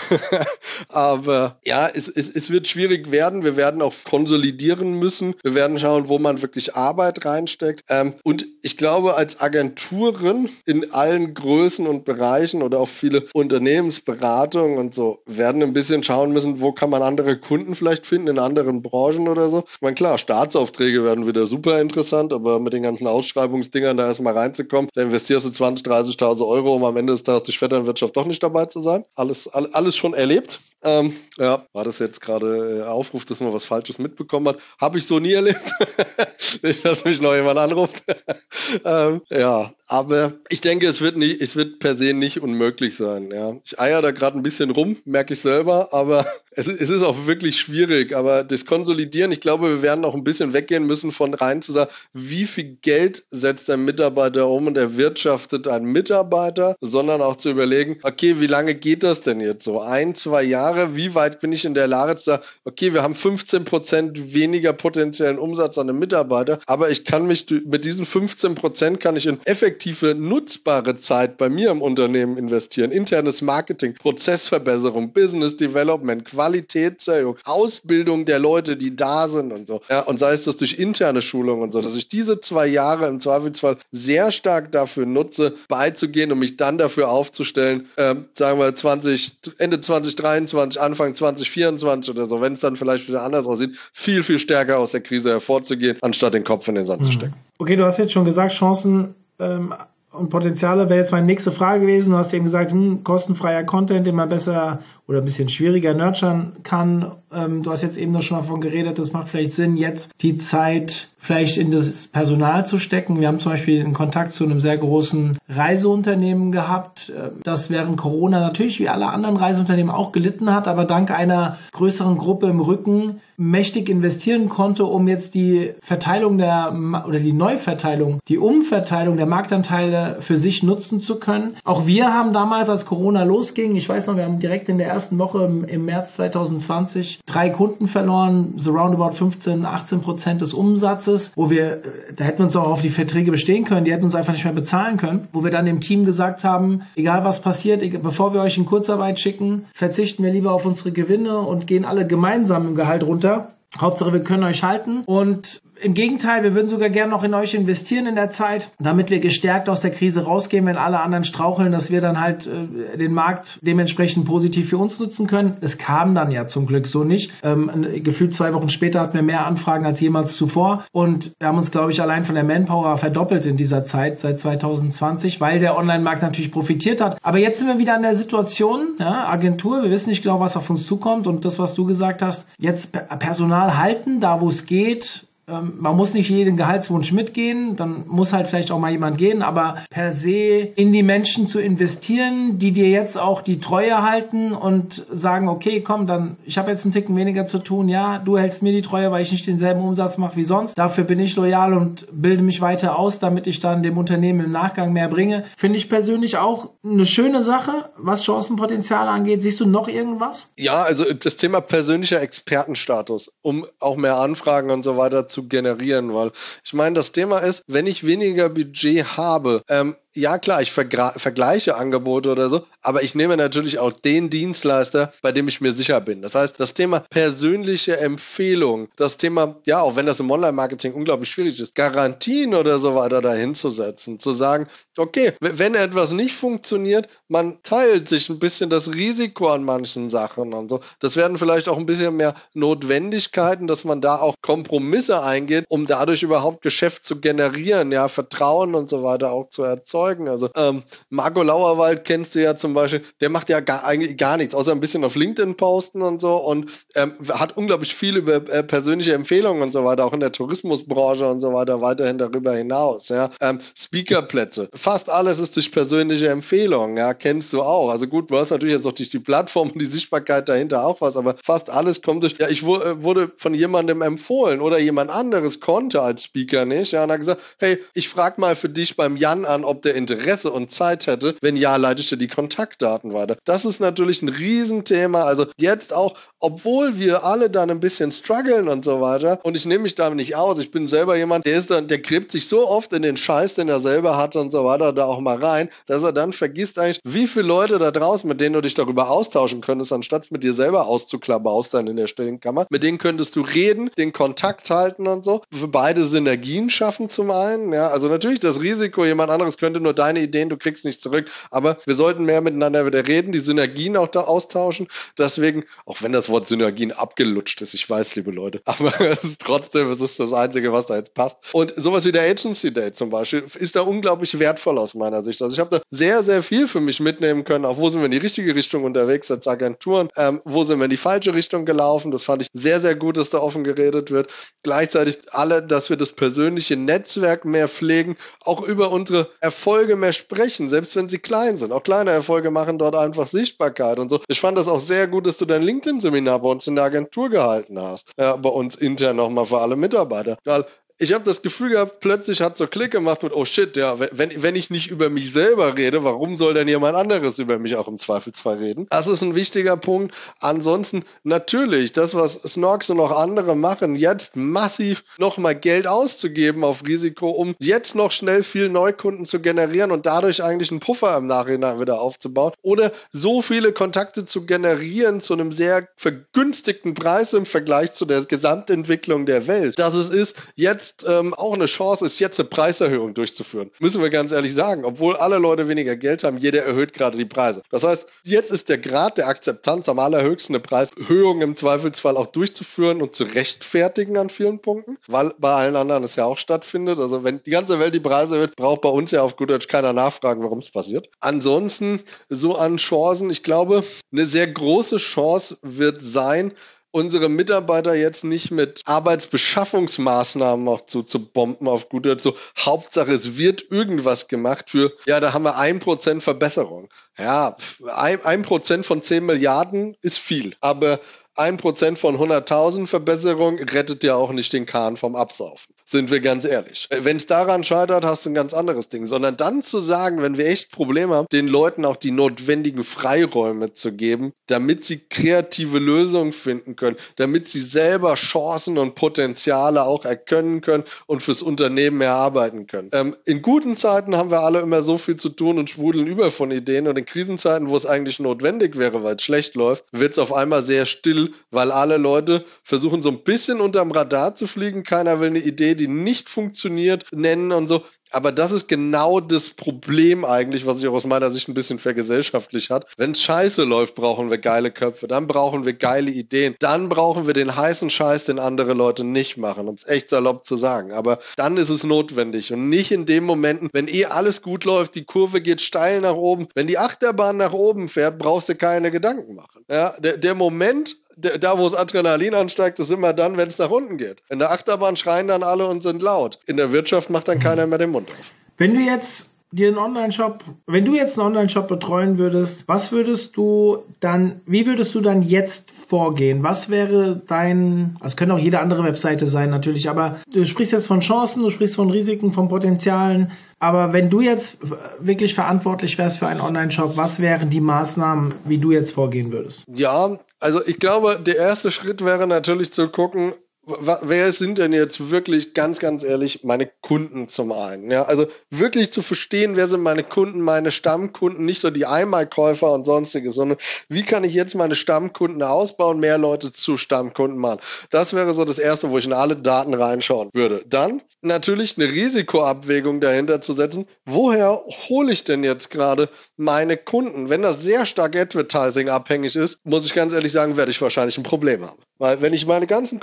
Aber ja, es, es, es wird schwierig werden. Wir werden auch konsolidieren müssen. Wir werden schauen, wo man wirklich Arbeit reinsteckt. Und ich glaube, als Agenturen in allen Größen und Bereichen oder auch viele Unternehmensberatungen und so werden ein bisschen schauen müssen, wo kann man andere Kunden vielleicht finden in anderen Branchen oder so. Ich meine, klar, Staatsaufträge werden wieder super interessant, aber mit den ganzen Ausschreibungsdingern da erstmal reinzukommen, da investierst du zwanzig, dreißigtausend Euro, um am Ende des Tages durch Vetternwirtschaft doch nicht dabei zu sein. Alles, all, alles schon erlebt. Ähm, ja, war das jetzt gerade äh, Aufruf, dass man was Falsches mitbekommen hat? Habe ich so nie erlebt. Nicht, dass mich noch jemand anruft. ähm, ja, aber ich denke, es wird nicht, es wird per se nicht unmöglich sein. Ja, ich eier da gerade ein bisschen rum, merke ich selber, aber es, es ist auch wirklich schwierig. Aber das Konsolidieren, ich glaube, wir werden auch ein bisschen weggehen müssen von rein zu sagen, wie viel Geld setzt ein Mitarbeiter um und erwirtschaftet ein Mitarbeiter, sondern auch zu überlegen, okay, wie lange geht das denn jetzt so? Ein, zwei Jahre? Wie weit bin ich in der Lage zu sagen, okay, wir haben fünfzehn Prozent weniger potenziellen Umsatz an einem Mitarbeiter, aber ich kann mich mit diesen fünfzehn Prozent kann ich in effektive, nutzbare Zeit bei mir im Unternehmen investieren. Internes Marketing, Prozessverbesserung, Business Development, Qualitätserhöhung, Ausbildung der Leute, die da sind und so. Ja, und sei es das durch interne Schulung und so, dass ich diese zwei Jahre im Zweifelsfall sehr stark dafür nutze, beizugehen und mich dann dafür aufzustellen, ähm, sagen wir zwanzig, Ende zwanzig dreiundzwanzig, Anfang zwanzig vierundzwanzig oder so, wenn es dann vielleicht wieder anders aussieht, viel, viel stärker aus der Krise hervorzugehen, anstatt den Kopf in den Sand mhm. zu stecken. Okay, du hast jetzt schon gesagt, Chancen ähm, und Potenziale wäre jetzt meine nächste Frage gewesen. Du hast eben gesagt, hm, kostenfreier Content, den man besser oder ein bisschen schwieriger nurturen kann. Ähm, du hast jetzt eben noch schon davon geredet, das macht vielleicht Sinn, jetzt die Zeit vielleicht in das Personal zu stecken. Wir haben zum Beispiel einen Kontakt zu einem sehr großen Reiseunternehmen gehabt, das während Corona natürlich wie alle anderen Reiseunternehmen auch gelitten hat, aber dank einer größeren Gruppe im Rücken mächtig investieren konnte, um jetzt die Verteilung der oder die Neuverteilung, die Umverteilung der Marktanteile für sich nutzen zu können. Auch wir haben damals, als Corona losging, ich weiß noch, wir haben direkt in der ersten Woche im, im März zwanzig zwanzig drei Kunden verloren, so roundabout fünfzehn, achtzehn Prozent des Umsatzes, wo wir, da hätten wir uns auch auf die Verträge bestehen können, die hätten uns einfach nicht mehr bezahlen können, wo wir dann dem Team gesagt haben, egal was passiert, bevor wir euch in Kurzarbeit schicken, verzichten wir lieber auf unsere Gewinne und gehen alle gemeinsam im Gehalt runter. Hauptsache, wir können euch halten, und im Gegenteil, wir würden sogar gerne noch in euch investieren in der Zeit, damit wir gestärkt aus der Krise rausgehen, wenn alle anderen straucheln, dass wir dann halt äh, den Markt dementsprechend positiv für uns nutzen können. Es kam dann ja zum Glück so nicht. Ähm, gefühlt zwei Wochen später hatten wir mehr Anfragen als jemals zuvor, und wir haben uns, glaube ich, allein von der Manpower verdoppelt in dieser Zeit seit zwanzig zwanzig, weil der Online-Markt natürlich profitiert hat. Aber jetzt sind wir wieder in der Situation, ja, Agentur, wir wissen nicht genau, was auf uns zukommt, und das, was du gesagt hast, jetzt Personal halten, da wo es geht. Man muss nicht jeden Gehaltswunsch mitgehen, dann muss halt vielleicht auch mal jemand gehen, aber per se in die Menschen zu investieren, die dir jetzt auch die Treue halten und sagen, okay, komm, dann, ich habe jetzt einen Ticken weniger zu tun, ja, du hältst mir die Treue, weil ich nicht denselben Umsatz mache wie sonst, dafür bin ich loyal und bilde mich weiter aus, damit ich dann dem Unternehmen im Nachgang mehr bringe. Finde ich persönlich auch eine schöne Sache, was Chancenpotenziale angeht. Siehst du noch irgendwas? Ja, also das Thema persönlicher Expertenstatus, um auch mehr Anfragen und so weiter zu generieren, weil ich meine, das Thema ist, wenn ich weniger Budget habe, ähm, ja klar, ich vergra- vergleiche Angebote oder so, aber ich nehme natürlich auch den Dienstleister, bei dem ich mir sicher bin. Das heißt, das Thema persönliche Empfehlung, das Thema, ja, auch wenn das im Online-Marketing unglaublich schwierig ist, Garantien oder so weiter dahinzusetzen, zu sagen, okay, wenn etwas nicht funktioniert, man teilt sich ein bisschen das Risiko an manchen Sachen und so. Das werden vielleicht auch ein bisschen mehr Notwendigkeiten, dass man da auch Kompromisse eingeht, um dadurch überhaupt Geschäft zu generieren, ja, Vertrauen und so weiter auch zu erzeugen. überzeugen. Also ähm, Marco Lauerwald kennst du ja zum Beispiel, der macht ja gar, eigentlich gar nichts, außer ein bisschen auf LinkedIn posten und so und ähm, hat unglaublich viel über äh, persönliche Empfehlungen und so weiter, auch in der Tourismusbranche und so weiter, weiterhin darüber hinaus. Ja. Ähm, Speakerplätze, fast alles ist durch persönliche Empfehlungen, ja, kennst du auch. Also gut, du hast natürlich jetzt auch durch die Plattform und die Sichtbarkeit dahinter auch was, aber fast alles kommt durch, ja, ich wu- äh, wurde von jemandem empfohlen oder jemand anderes konnte als Speaker nicht, ja, und hat gesagt, hey, ich frage mal für dich beim Jan an, ob der Interesse und Zeit hätte, wenn ja, leite ich dir die Kontaktdaten weiter. Das ist natürlich ein Riesenthema, also jetzt auch, obwohl wir alle dann ein bisschen strugglen und so weiter, und ich nehme mich da nicht aus, ich bin selber jemand, der ist dann, der gräbt sich so oft in den Scheiß, den er selber hat und so weiter, da auch mal rein, dass er dann vergisst eigentlich, wie viele Leute da draußen, mit denen du dich darüber austauschen könntest, anstatt mit dir selber auszuklabaustern in der stillen Kammer, mit denen könntest du reden, den Kontakt halten und so, für beide Synergien schaffen zum einen, ja, also natürlich das Risiko, jemand anderes könnte nur deine Ideen, du kriegst nicht zurück, aber wir sollten mehr miteinander wieder reden, die Synergien auch da austauschen, deswegen, auch wenn das Wort Synergien abgelutscht ist, ich weiß, liebe Leute, aber es ist trotzdem, es ist das Einzige, was da jetzt passt. Und sowas wie der Agency Day zum Beispiel ist da unglaublich wertvoll aus meiner Sicht. Also ich habe da sehr, sehr viel für mich mitnehmen können, auch wo sind wir in die richtige Richtung unterwegs als Agenturen, ähm, wo sind wir in die falsche Richtung gelaufen, das fand ich sehr, sehr gut, dass da offen geredet wird. Gleichzeitig alle, dass wir das persönliche Netzwerk mehr pflegen, auch über unsere Erfolge mehr sprechen, selbst wenn sie klein sind. Auch kleine Erfolge machen dort einfach Sichtbarkeit und so. Ich fand das auch sehr gut, dass du dein LinkedIn-Seminar bei uns in der Agentur gehalten hast. Ja, bei uns intern nochmal für alle Mitarbeiter. Weil ich habe das Gefühl gehabt, plötzlich hat so Klick gemacht mit, oh shit, ja, wenn, wenn ich nicht über mich selber rede, warum soll denn jemand anderes über mich auch im Zweifelsfall reden? Das ist ein wichtiger Punkt. Ansonsten natürlich, das, was Snorks und auch andere machen, jetzt massiv nochmal Geld auszugeben auf Risiko, um jetzt noch schnell viel Neukunden zu generieren und dadurch eigentlich einen Puffer im Nachhinein wieder aufzubauen oder so viele Kontakte zu generieren zu einem sehr vergünstigten Preis im Vergleich zu der Gesamtentwicklung der Welt, dass es ist, jetzt Ähm, auch eine Chance ist, jetzt eine Preiserhöhung durchzuführen. Müssen wir ganz ehrlich sagen. Obwohl alle Leute weniger Geld haben, jeder erhöht gerade die Preise. Das heißt, jetzt ist der Grad der Akzeptanz am allerhöchsten, eine Preiserhöhung im Zweifelsfall auch durchzuführen und zu rechtfertigen an vielen Punkten, weil bei allen anderen es ja auch stattfindet. Also wenn die ganze Welt die Preise erhöht, braucht bei uns ja auf gut Deutsch keiner nachfragen, warum es passiert. Ansonsten so an Chancen, ich glaube, eine sehr große Chance wird sein, unsere Mitarbeiter jetzt nicht mit Arbeitsbeschaffungsmaßnahmen auch zu, zu bomben auf gut Deutsch. So, Hauptsache, es wird irgendwas gemacht für, ja, da haben wir ein Prozent Verbesserung. Ja, ein, ein Prozent von zehn Milliarden ist viel, aber ein Prozent von hunderttausend Verbesserung rettet ja auch nicht den Kahn vom Absaufen. Sind wir ganz ehrlich. Wenn es daran scheitert, hast du ein ganz anderes Ding. Sondern dann zu sagen, wenn wir echt Probleme haben, den Leuten auch die notwendigen Freiräume zu geben, damit sie kreative Lösungen finden können, damit sie selber Chancen und Potenziale auch erkennen können und fürs Unternehmen erarbeiten können. Ähm, in guten Zeiten haben wir alle immer so viel zu tun und schwudeln über von Ideen und in Krisenzeiten, wo es eigentlich notwendig wäre, weil es schlecht läuft, wird es auf einmal sehr still, weil alle Leute versuchen so ein bisschen unterm Radar zu fliegen. Keiner will eine Idee, die nicht funktioniert, nennen und so. Aber das ist genau das Problem eigentlich, was sich auch aus meiner Sicht ein bisschen vergesellschaftlich hat. Wenn es scheiße läuft, brauchen wir geile Köpfe, dann brauchen wir geile Ideen, dann brauchen wir den heißen Scheiß, den andere Leute nicht machen, um es echt salopp zu sagen. Aber dann ist es notwendig und nicht in den Momenten, wenn eh alles gut läuft, die Kurve geht steil nach oben. Wenn die Achterbahn nach oben fährt, brauchst du keine Gedanken machen. Ja, der, der Moment, da wo das Adrenalin ansteigt, ist immer dann, wenn es nach unten geht. In der Achterbahn schreien dann alle und sind laut. In der Wirtschaft macht dann keiner mehr den Mund auf. Wenn du jetzt dir einen Online-Shop, wenn du jetzt einen Online-Shop betreuen würdest, was würdest du dann, wie würdest du dann jetzt vorgehen? Was wäre dein, also es könnte auch jede andere Webseite sein natürlich, aber du sprichst jetzt von Chancen, du sprichst von Risiken, von Potenzialen, aber wenn du jetzt wirklich verantwortlich wärst für einen Online-Shop, was wären die Maßnahmen, wie du jetzt vorgehen würdest? Ja, also ich glaube, der erste Schritt wäre natürlich zu gucken, wer sind denn jetzt wirklich, ganz, ganz ehrlich, meine Kunden zum einen? Ja, also wirklich zu verstehen, wer sind meine Kunden, meine Stammkunden, nicht so die Einmalkäufer und sonstiges, sondern wie kann ich jetzt meine Stammkunden ausbauen, mehr Leute zu Stammkunden machen? Das wäre so das Erste, wo ich in alle Daten reinschauen würde. Dann natürlich eine Risikoabwägung dahinter zu setzen. Woher hole ich denn jetzt gerade meine Kunden? Wenn das sehr stark Advertising abhängig ist, muss ich ganz ehrlich sagen, werde ich wahrscheinlich ein Problem haben. Weil wenn ich meine ganzen Kunden nur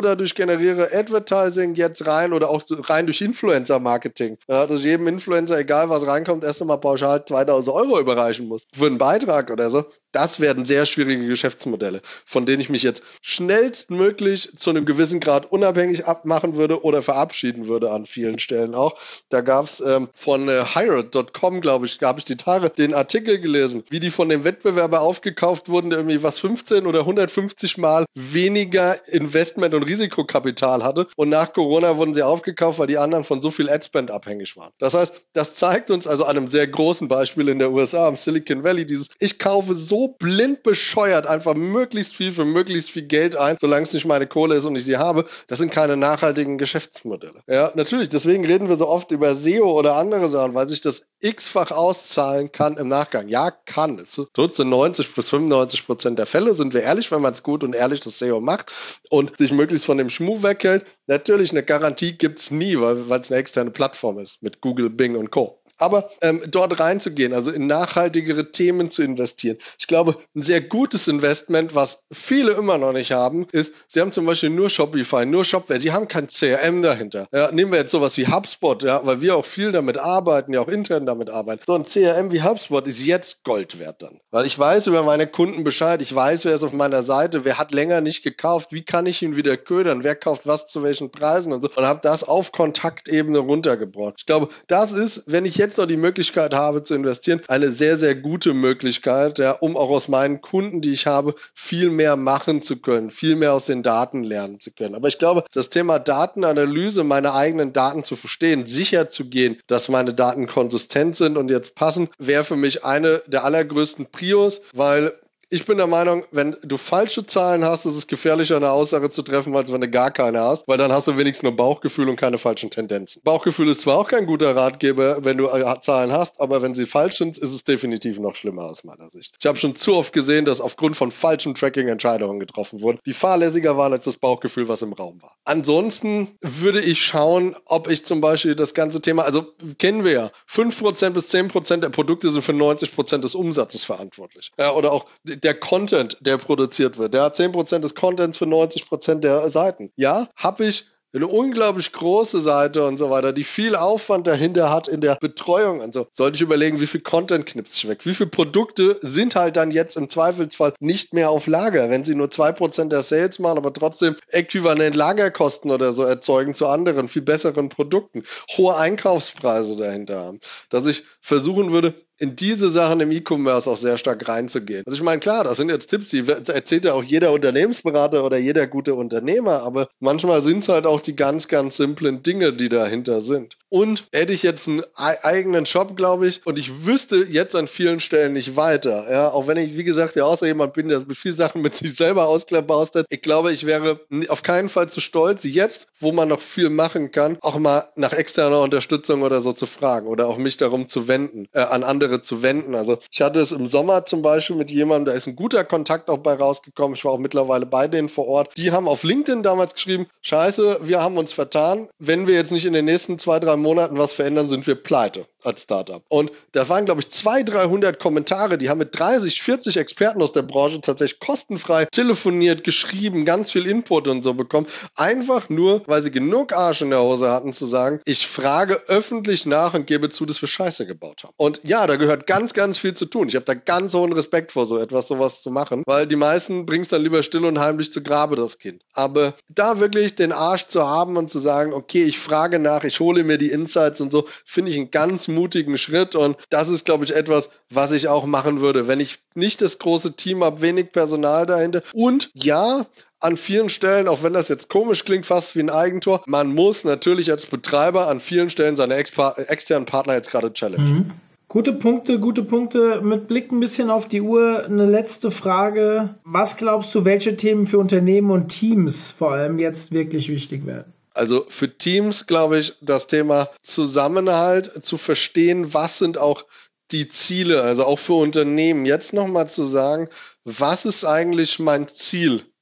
dadurch generiere Advertising jetzt rein oder auch rein durch Influencer-Marketing. Ja, dass jedem Influencer, egal was reinkommt, erst einmal pauschal zweitausend Euro überreichen muss für einen Beitrag oder so. Das werden sehr schwierige Geschäftsmodelle, von denen ich mich jetzt schnellstmöglich zu einem gewissen Grad unabhängig abmachen würde oder verabschieden würde an vielen Stellen auch. Da gab es ähm, von äh, Hired Punkt com, glaube ich, habe ich die Tage den Artikel gelesen, wie die von dem Wettbewerber aufgekauft wurden, der irgendwie was fünfzehn oder hundertfünfzig Mal weniger Investment- und Risikokapital hatte. Und nach Corona wurden sie aufgekauft, weil die anderen von so viel Adspend abhängig waren. Das heißt, das zeigt uns also an einem sehr großen Beispiel in der U S A, am Silicon Valley, dieses, ich kaufe so blind bescheuert einfach möglichst viel für möglichst viel Geld ein, solange es nicht meine Kohle ist und ich sie habe. Das sind keine nachhaltigen Geschäftsmodelle. Ja, natürlich, deswegen reden wir so oft über S E O oder andere Sachen, weil sich das x-fach auszahlen kann im Nachgang. Ja, kann. Es tut zu neunzig bis fünfundneunzig Prozent der Fälle, sind wir ehrlich, wenn man es gut und ehrlich das S E O macht und sich möglichst von dem Schmuh weghält. Natürlich, eine Garantie gibt es nie, weil es eine externe Plattform ist mit Google, Bing und Co. Aber ähm, dort reinzugehen, also in nachhaltigere Themen zu investieren. Ich glaube, ein sehr gutes Investment, was viele immer noch nicht haben, ist, sie haben zum Beispiel nur Shopify, nur Shopware, sie haben kein C R M dahinter. Ja, nehmen wir jetzt sowas wie HubSpot, ja, weil wir auch viel damit arbeiten, ja auch intern damit arbeiten. So ein C R M wie HubSpot ist jetzt Gold wert dann. Weil ich weiß über meine Kunden Bescheid, ich weiß, wer ist auf meiner Seite, wer hat länger nicht gekauft, wie kann ich ihn wieder ködern, wer kauft was zu welchen Preisen und so. Und habe das auf Kontaktebene runtergebrochen. Ich glaube, das ist, wenn ich jetzt jetzt noch die Möglichkeit habe zu investieren, eine sehr, sehr gute Möglichkeit, ja, um auch aus meinen Kunden, die ich habe, viel mehr machen zu können, viel mehr aus den Daten lernen zu können. Aber ich glaube, das Thema Datenanalyse, meine eigenen Daten zu verstehen, sicher zu gehen, dass meine Daten konsistent sind und jetzt passen, wäre für mich eine der allergrößten Prios, weil ich bin der Meinung, wenn du falsche Zahlen hast, ist es gefährlicher, eine Aussage zu treffen, als wenn du gar keine hast, weil dann hast du wenigstens nur Bauchgefühl und keine falschen Tendenzen. Bauchgefühl ist zwar auch kein guter Ratgeber, wenn du Zahlen hast, aber wenn sie falsch sind, ist es definitiv noch schlimmer aus meiner Sicht. Ich habe schon zu oft gesehen, dass aufgrund von falschen Tracking Entscheidungen getroffen wurden, die fahrlässiger waren als das Bauchgefühl, was im Raum war. Ansonsten würde ich schauen, ob ich zum Beispiel das ganze Thema, also kennen wir ja, fünf Prozent bis zehn Prozent der Produkte sind für neunzig Prozent des Umsatzes verantwortlich. Ja, oder auch der Content, der produziert wird. Der hat zehn Prozent des Contents für neunzig Prozent der Seiten. Ja, habe ich eine unglaublich große Seite und so weiter, die viel Aufwand dahinter hat in der Betreuung und so. Sollte ich überlegen, wie viel Content knipst sich weg? Wie viele Produkte sind halt dann jetzt im Zweifelsfall nicht mehr auf Lager, wenn sie nur zwei Prozent der Sales machen, aber trotzdem äquivalent Lagerkosten oder so erzeugen zu anderen, viel besseren Produkten, hohe Einkaufspreise dahinter haben. Dass ich versuchen würde, in diese Sachen im E-Commerce auch sehr stark reinzugehen. Also ich meine, klar, das sind jetzt Tipps, die erzählt ja auch jeder Unternehmensberater oder jeder gute Unternehmer, aber manchmal sind es halt auch die ganz, ganz simplen Dinge, die dahinter sind. Und hätte ich jetzt einen eigenen Shop, glaube ich, und ich wüsste jetzt an vielen Stellen nicht weiter, ja, auch wenn ich, wie gesagt, ja außer jemand bin, der mit vielen Sachen mit sich selber ausklappbaust hat, ich glaube, ich wäre auf keinen Fall zu stolz, jetzt, wo man noch viel machen kann, auch mal nach externer Unterstützung oder so zu fragen oder auch mich darum zu wenden, äh, an andere zu wenden. Also ich hatte es im Sommer zum Beispiel mit jemandem, da ist ein guter Kontakt auch bei rausgekommen. Ich war auch mittlerweile bei denen vor Ort. Die haben auf LinkedIn damals geschrieben, scheiße, wir haben uns vertan. Wenn wir jetzt nicht in den nächsten zwei, drei Monaten was verändern, sind wir pleite als Startup. Und da waren, glaube ich, zweihundert, dreihundert Kommentare. Die haben mit dreißig, vierzig Experten aus der Branche tatsächlich kostenfrei telefoniert, geschrieben, ganz viel Input und so bekommen. Einfach nur, weil sie genug Arsch in der Hose hatten, zu sagen, ich frage öffentlich nach und gebe zu, dass wir Scheiße gebaut haben. Und ja, da gehört ganz, ganz viel zu tun. Ich habe da ganz hohen Respekt vor, so etwas, sowas zu machen, weil die meisten bringen es dann lieber still und heimlich zu Grabe, das Kind. Aber da wirklich den Arsch zu haben und zu sagen, okay, ich frage nach, ich hole mir die Insights und so, finde ich einen ganz mutigen Schritt und das ist, glaube ich, etwas, was ich auch machen würde, wenn ich nicht das große Team habe, wenig Personal dahinter und ja, an vielen Stellen, auch wenn das jetzt komisch klingt, fast wie ein Eigentor, man muss natürlich als Betreiber an vielen Stellen seine Expa- externen Partner jetzt gerade challengen. Mhm. Gute Punkte, gute Punkte. Mit Blick ein bisschen auf die Uhr, eine letzte Frage. Was glaubst du, welche Themen für Unternehmen und Teams vor allem jetzt wirklich wichtig werden? Also für Teams, glaube ich, das Thema Zusammenhalt, zu verstehen, was sind auch die Ziele, also auch für Unternehmen, jetzt nochmal zu sagen, was ist eigentlich mein Ziel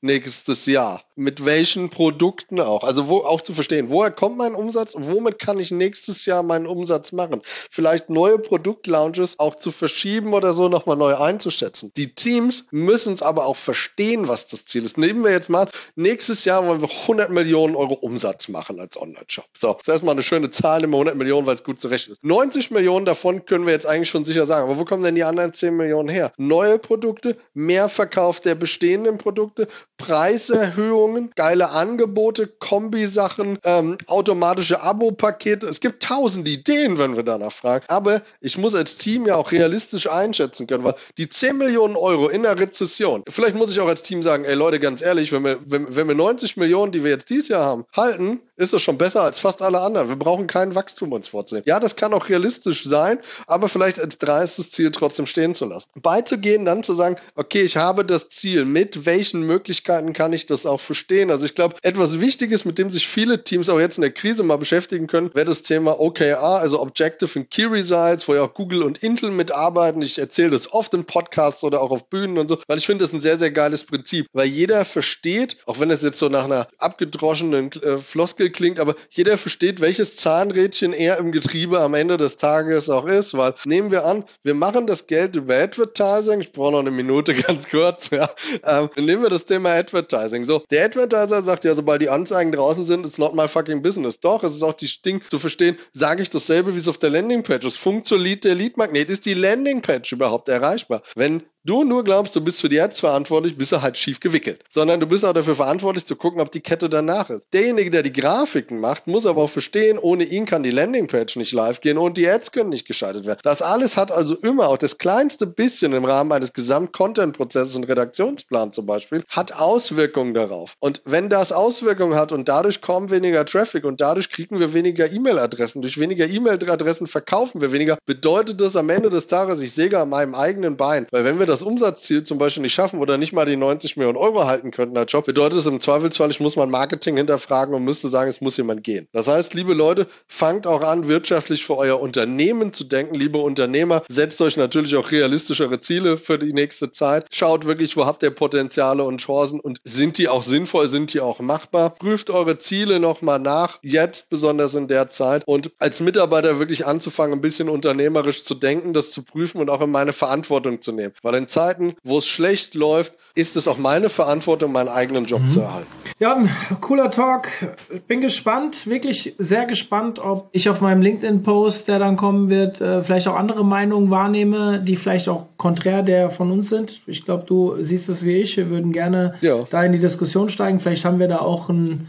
nächstes Jahr? Mit welchen Produkten auch? Also wo auch zu verstehen, woher kommt mein Umsatz und womit kann ich nächstes Jahr meinen Umsatz machen? Vielleicht neue Produktlaunches auch zu verschieben oder so nochmal neu einzuschätzen. Die Teams müssen es aber auch verstehen, was das Ziel ist. Nehmen wir jetzt mal, nächstes Jahr wollen wir hundert Millionen Euro Umsatz machen als Online-Shop. So, das ist erstmal eine schöne Zahl, nehmen wir hundert Millionen, weil es gut zu rechnen ist. neunzig Millionen davon können wir jetzt eigentlich schon sicher sagen. Aber wo kommen denn die anderen zehn Millionen her? Neue Produkte, mehr Verkauf der bestehenden Produkte, Preiserhöhungen, geile Angebote, Kombisachen, ähm, automatische Abo-Pakete. Es gibt tausend Ideen, wenn wir danach fragen. Aber ich muss als Team ja auch realistisch einschätzen können, weil die zehn Millionen Euro in der Rezession, vielleicht muss ich auch als Team sagen, ey Leute, ganz ehrlich, wenn wir, wenn, wenn wir neunzig Millionen, die wir jetzt dieses Jahr haben, halten, ist das schon besser als fast alle anderen. Wir brauchen kein Wachstum uns vorzunehmen. Ja, das kann auch realistisch sein, aber vielleicht als dreistes Ziel trotzdem stehen zu lassen. Beizugehen, dann zu sagen, okay, ich habe das Ziel, mit welchen Möglichkeiten kann ich das auch verstehen? Also ich glaube, etwas Wichtiges, mit dem sich viele Teams auch jetzt in der Krise mal beschäftigen können, wäre das Thema O K R, also Objective and Key Results, wo ja auch Google und Intel mitarbeiten. Ich erzähle das oft in Podcasts oder auch auf Bühnen und so, weil ich finde, das ist ein sehr, sehr geiles Prinzip, weil jeder versteht, auch wenn es jetzt so nach einer abgedroschenen äh, Floskel klingt, aber jeder versteht, welches Zahnrädchen er im Getriebe am Ende des Tages auch ist, weil nehmen wir an, wir machen das Geld über Advertising, ich brauche noch eine Minute ganz kurz, ja, ähm, dann nehmen wir das Thema Advertising. So, der Advertiser sagt ja, sobald die Anzeigen draußen sind, it's not my fucking business. Doch, es ist auch die Ding zu verstehen, sage ich dasselbe, wie es auf der Landingpage ist. Funktioniert der Lead-Magnet? Ist die Landingpage überhaupt erreichbar? Wenn du nur glaubst, du bist für die Ads verantwortlich, bist du halt schief gewickelt. Sondern du bist auch dafür verantwortlich zu gucken, ob die Kette danach ist. Derjenige, der die Grafiken macht, muss aber auch verstehen, ohne ihn kann die Landingpage nicht live gehen und die Ads können nicht geschaltet werden. Das alles hat also immer, auch das kleinste bisschen im Rahmen eines Gesamt-Content-Prozesses und Redaktionsplans zum Beispiel, hat Auswirkungen darauf. Und wenn das Auswirkungen hat und dadurch kommen weniger Traffic und dadurch kriegen wir weniger E-Mail-Adressen, durch weniger E-Mail-Adressen verkaufen wir weniger, bedeutet das am Ende des Tages, ich säge an meinem eigenen Bein. Weil wenn wir das das Umsatzziel zum Beispiel nicht schaffen oder nicht mal die neunzig Millionen Euro halten könnten als Job, bedeutet es im Zweifelsfall, ich muss mein Marketing hinterfragen und müsste sagen, es muss jemand gehen. Das heißt, liebe Leute, fangt auch an, wirtschaftlich für euer Unternehmen zu denken. Liebe Unternehmer, setzt euch natürlich auch realistischere Ziele für die nächste Zeit. Schaut wirklich, wo habt ihr Potenziale und Chancen und sind die auch sinnvoll, sind die auch machbar? Prüft eure Ziele nochmal nach, jetzt besonders in der Zeit und als Mitarbeiter wirklich anzufangen, ein bisschen unternehmerisch zu denken, das zu prüfen und auch in meine Verantwortung zu nehmen. Weil in Zeiten, wo es schlecht läuft, ist es auch meine Verantwortung, meinen eigenen Job mhm. zu erhalten. Ja, ein cooler Talk. Bin gespannt, wirklich sehr gespannt, ob ich auf meinem LinkedIn-Post, der dann kommen wird, vielleicht auch andere Meinungen wahrnehme, die vielleicht auch konträr der von uns sind. Ich glaube, du siehst das wie ich. Wir würden gerne ja. da in die Diskussion steigen. Vielleicht haben wir da auch einen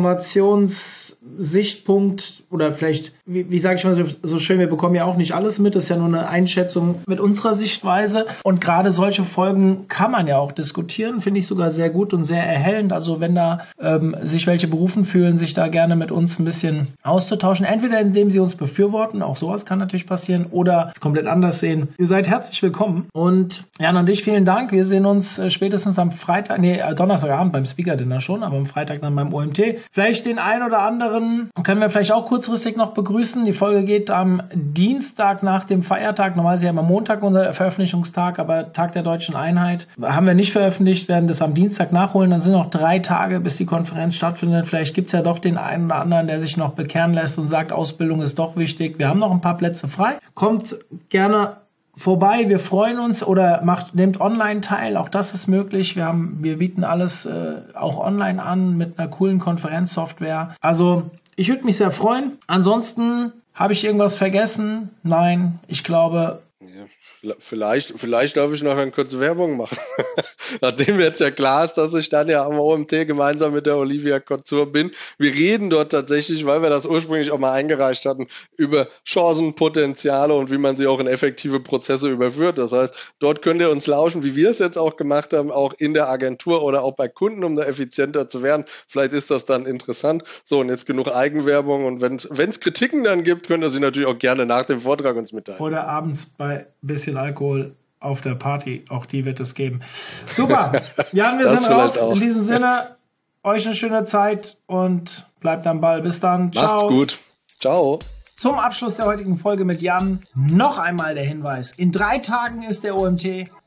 Informationssichtpunkt oder vielleicht, wie, wie sage ich mal so, so schön, wir bekommen ja auch nicht alles mit. Das ist ja nur eine Einschätzung mit unserer Sichtweise. Und gerade solche Folgen kann man ja auch diskutieren, finde ich sogar sehr gut und sehr erhellend. Also wenn da ähm, sich welche berufen fühlen, sich da gerne mit uns ein bisschen auszutauschen. Entweder indem sie uns befürworten, auch sowas kann natürlich passieren, oder es komplett anders sehen. Ihr seid herzlich willkommen. Und Jan und ich, vielen Dank. Wir sehen uns äh, spätestens am Freitag, nee, Donnerstagabend beim Speaker-Dinner schon, aber am Freitag dann beim O M T. Vielleicht den einen oder anderen können wir vielleicht auch kurzfristig noch begrüßen. Die Folge geht am Dienstag nach dem Feiertag. Normalerweise ist ja immer Montag unser Veröffentlichungstag, aber Tag der Deutschen Einheit haben wir nicht veröffentlicht, werden das am Dienstag nachholen. Dann sind noch drei Tage, bis die Konferenz stattfindet. Vielleicht gibt es ja doch den einen oder anderen, der sich noch bekehren lässt und sagt, Ausbildung ist doch wichtig. Wir haben noch ein paar Plätze frei. Kommt gerne vorbei, wir freuen uns oder macht, nehmt online teil, auch das ist möglich. Wir haben, wir bieten alles äh, auch online an mit einer coolen Konferenzsoftware. Also ich würde mich sehr freuen. Ansonsten habe ich irgendwas vergessen? Nein, ich glaube... Ja. Vielleicht, vielleicht darf ich noch eine kurze Werbung machen. Nachdem jetzt ja klar ist, dass ich dann ja am O M T gemeinsam mit der Olivia Couture bin. Wir reden dort tatsächlich, weil wir das ursprünglich auch mal eingereicht hatten, über Chancen, Potenziale und wie man sie auch in effektive Prozesse überführt. Das heißt, dort könnt ihr uns lauschen, wie wir es jetzt auch gemacht haben, auch in der Agentur oder auch bei Kunden, um da effizienter zu werden. Vielleicht ist das dann interessant. So, und jetzt genug Eigenwerbung. Und wenn es Kritiken dann gibt, könnt ihr sie natürlich auch gerne nach dem Vortrag uns mitteilen. Oder abends bei bisschen Alkohol auf der Party. Auch die wird es geben. Super. Ja, wir sind raus. Auch. In diesem Sinne, euch eine schöne Zeit und bleibt am Ball. Bis dann. Ciao. Macht's gut. Ciao. Zum Abschluss der heutigen Folge mit Jan noch einmal der Hinweis. In drei Tagen ist der O M T.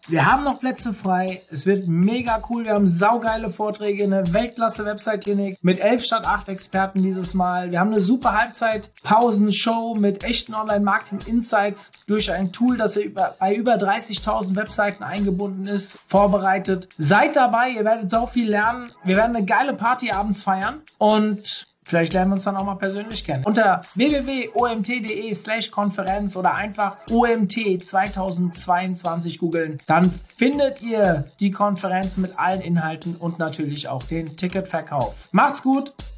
Wir haben noch Plätze frei. Es wird mega cool. Wir haben saugeile Vorträge, eine Weltklasse-Website-Klinik mit elf statt acht Experten dieses Mal. Wir haben eine super Halbzeit-Pausenshow mit echten Online-Marketing-Insights durch ein Tool, das über, bei über dreißigtausend Webseiten eingebunden ist, vorbereitet. Seid dabei, ihr werdet so viel lernen. Wir werden eine geile Party abends feiern und vielleicht lernen wir uns dann auch mal persönlich kennen. Unter w w w punkt o m t punkt d e slash Konferenz oder einfach O M T zweitausendzweiundzwanzig googeln. Dann findet ihr die Konferenz mit allen Inhalten und natürlich auch den Ticketverkauf. Macht's gut!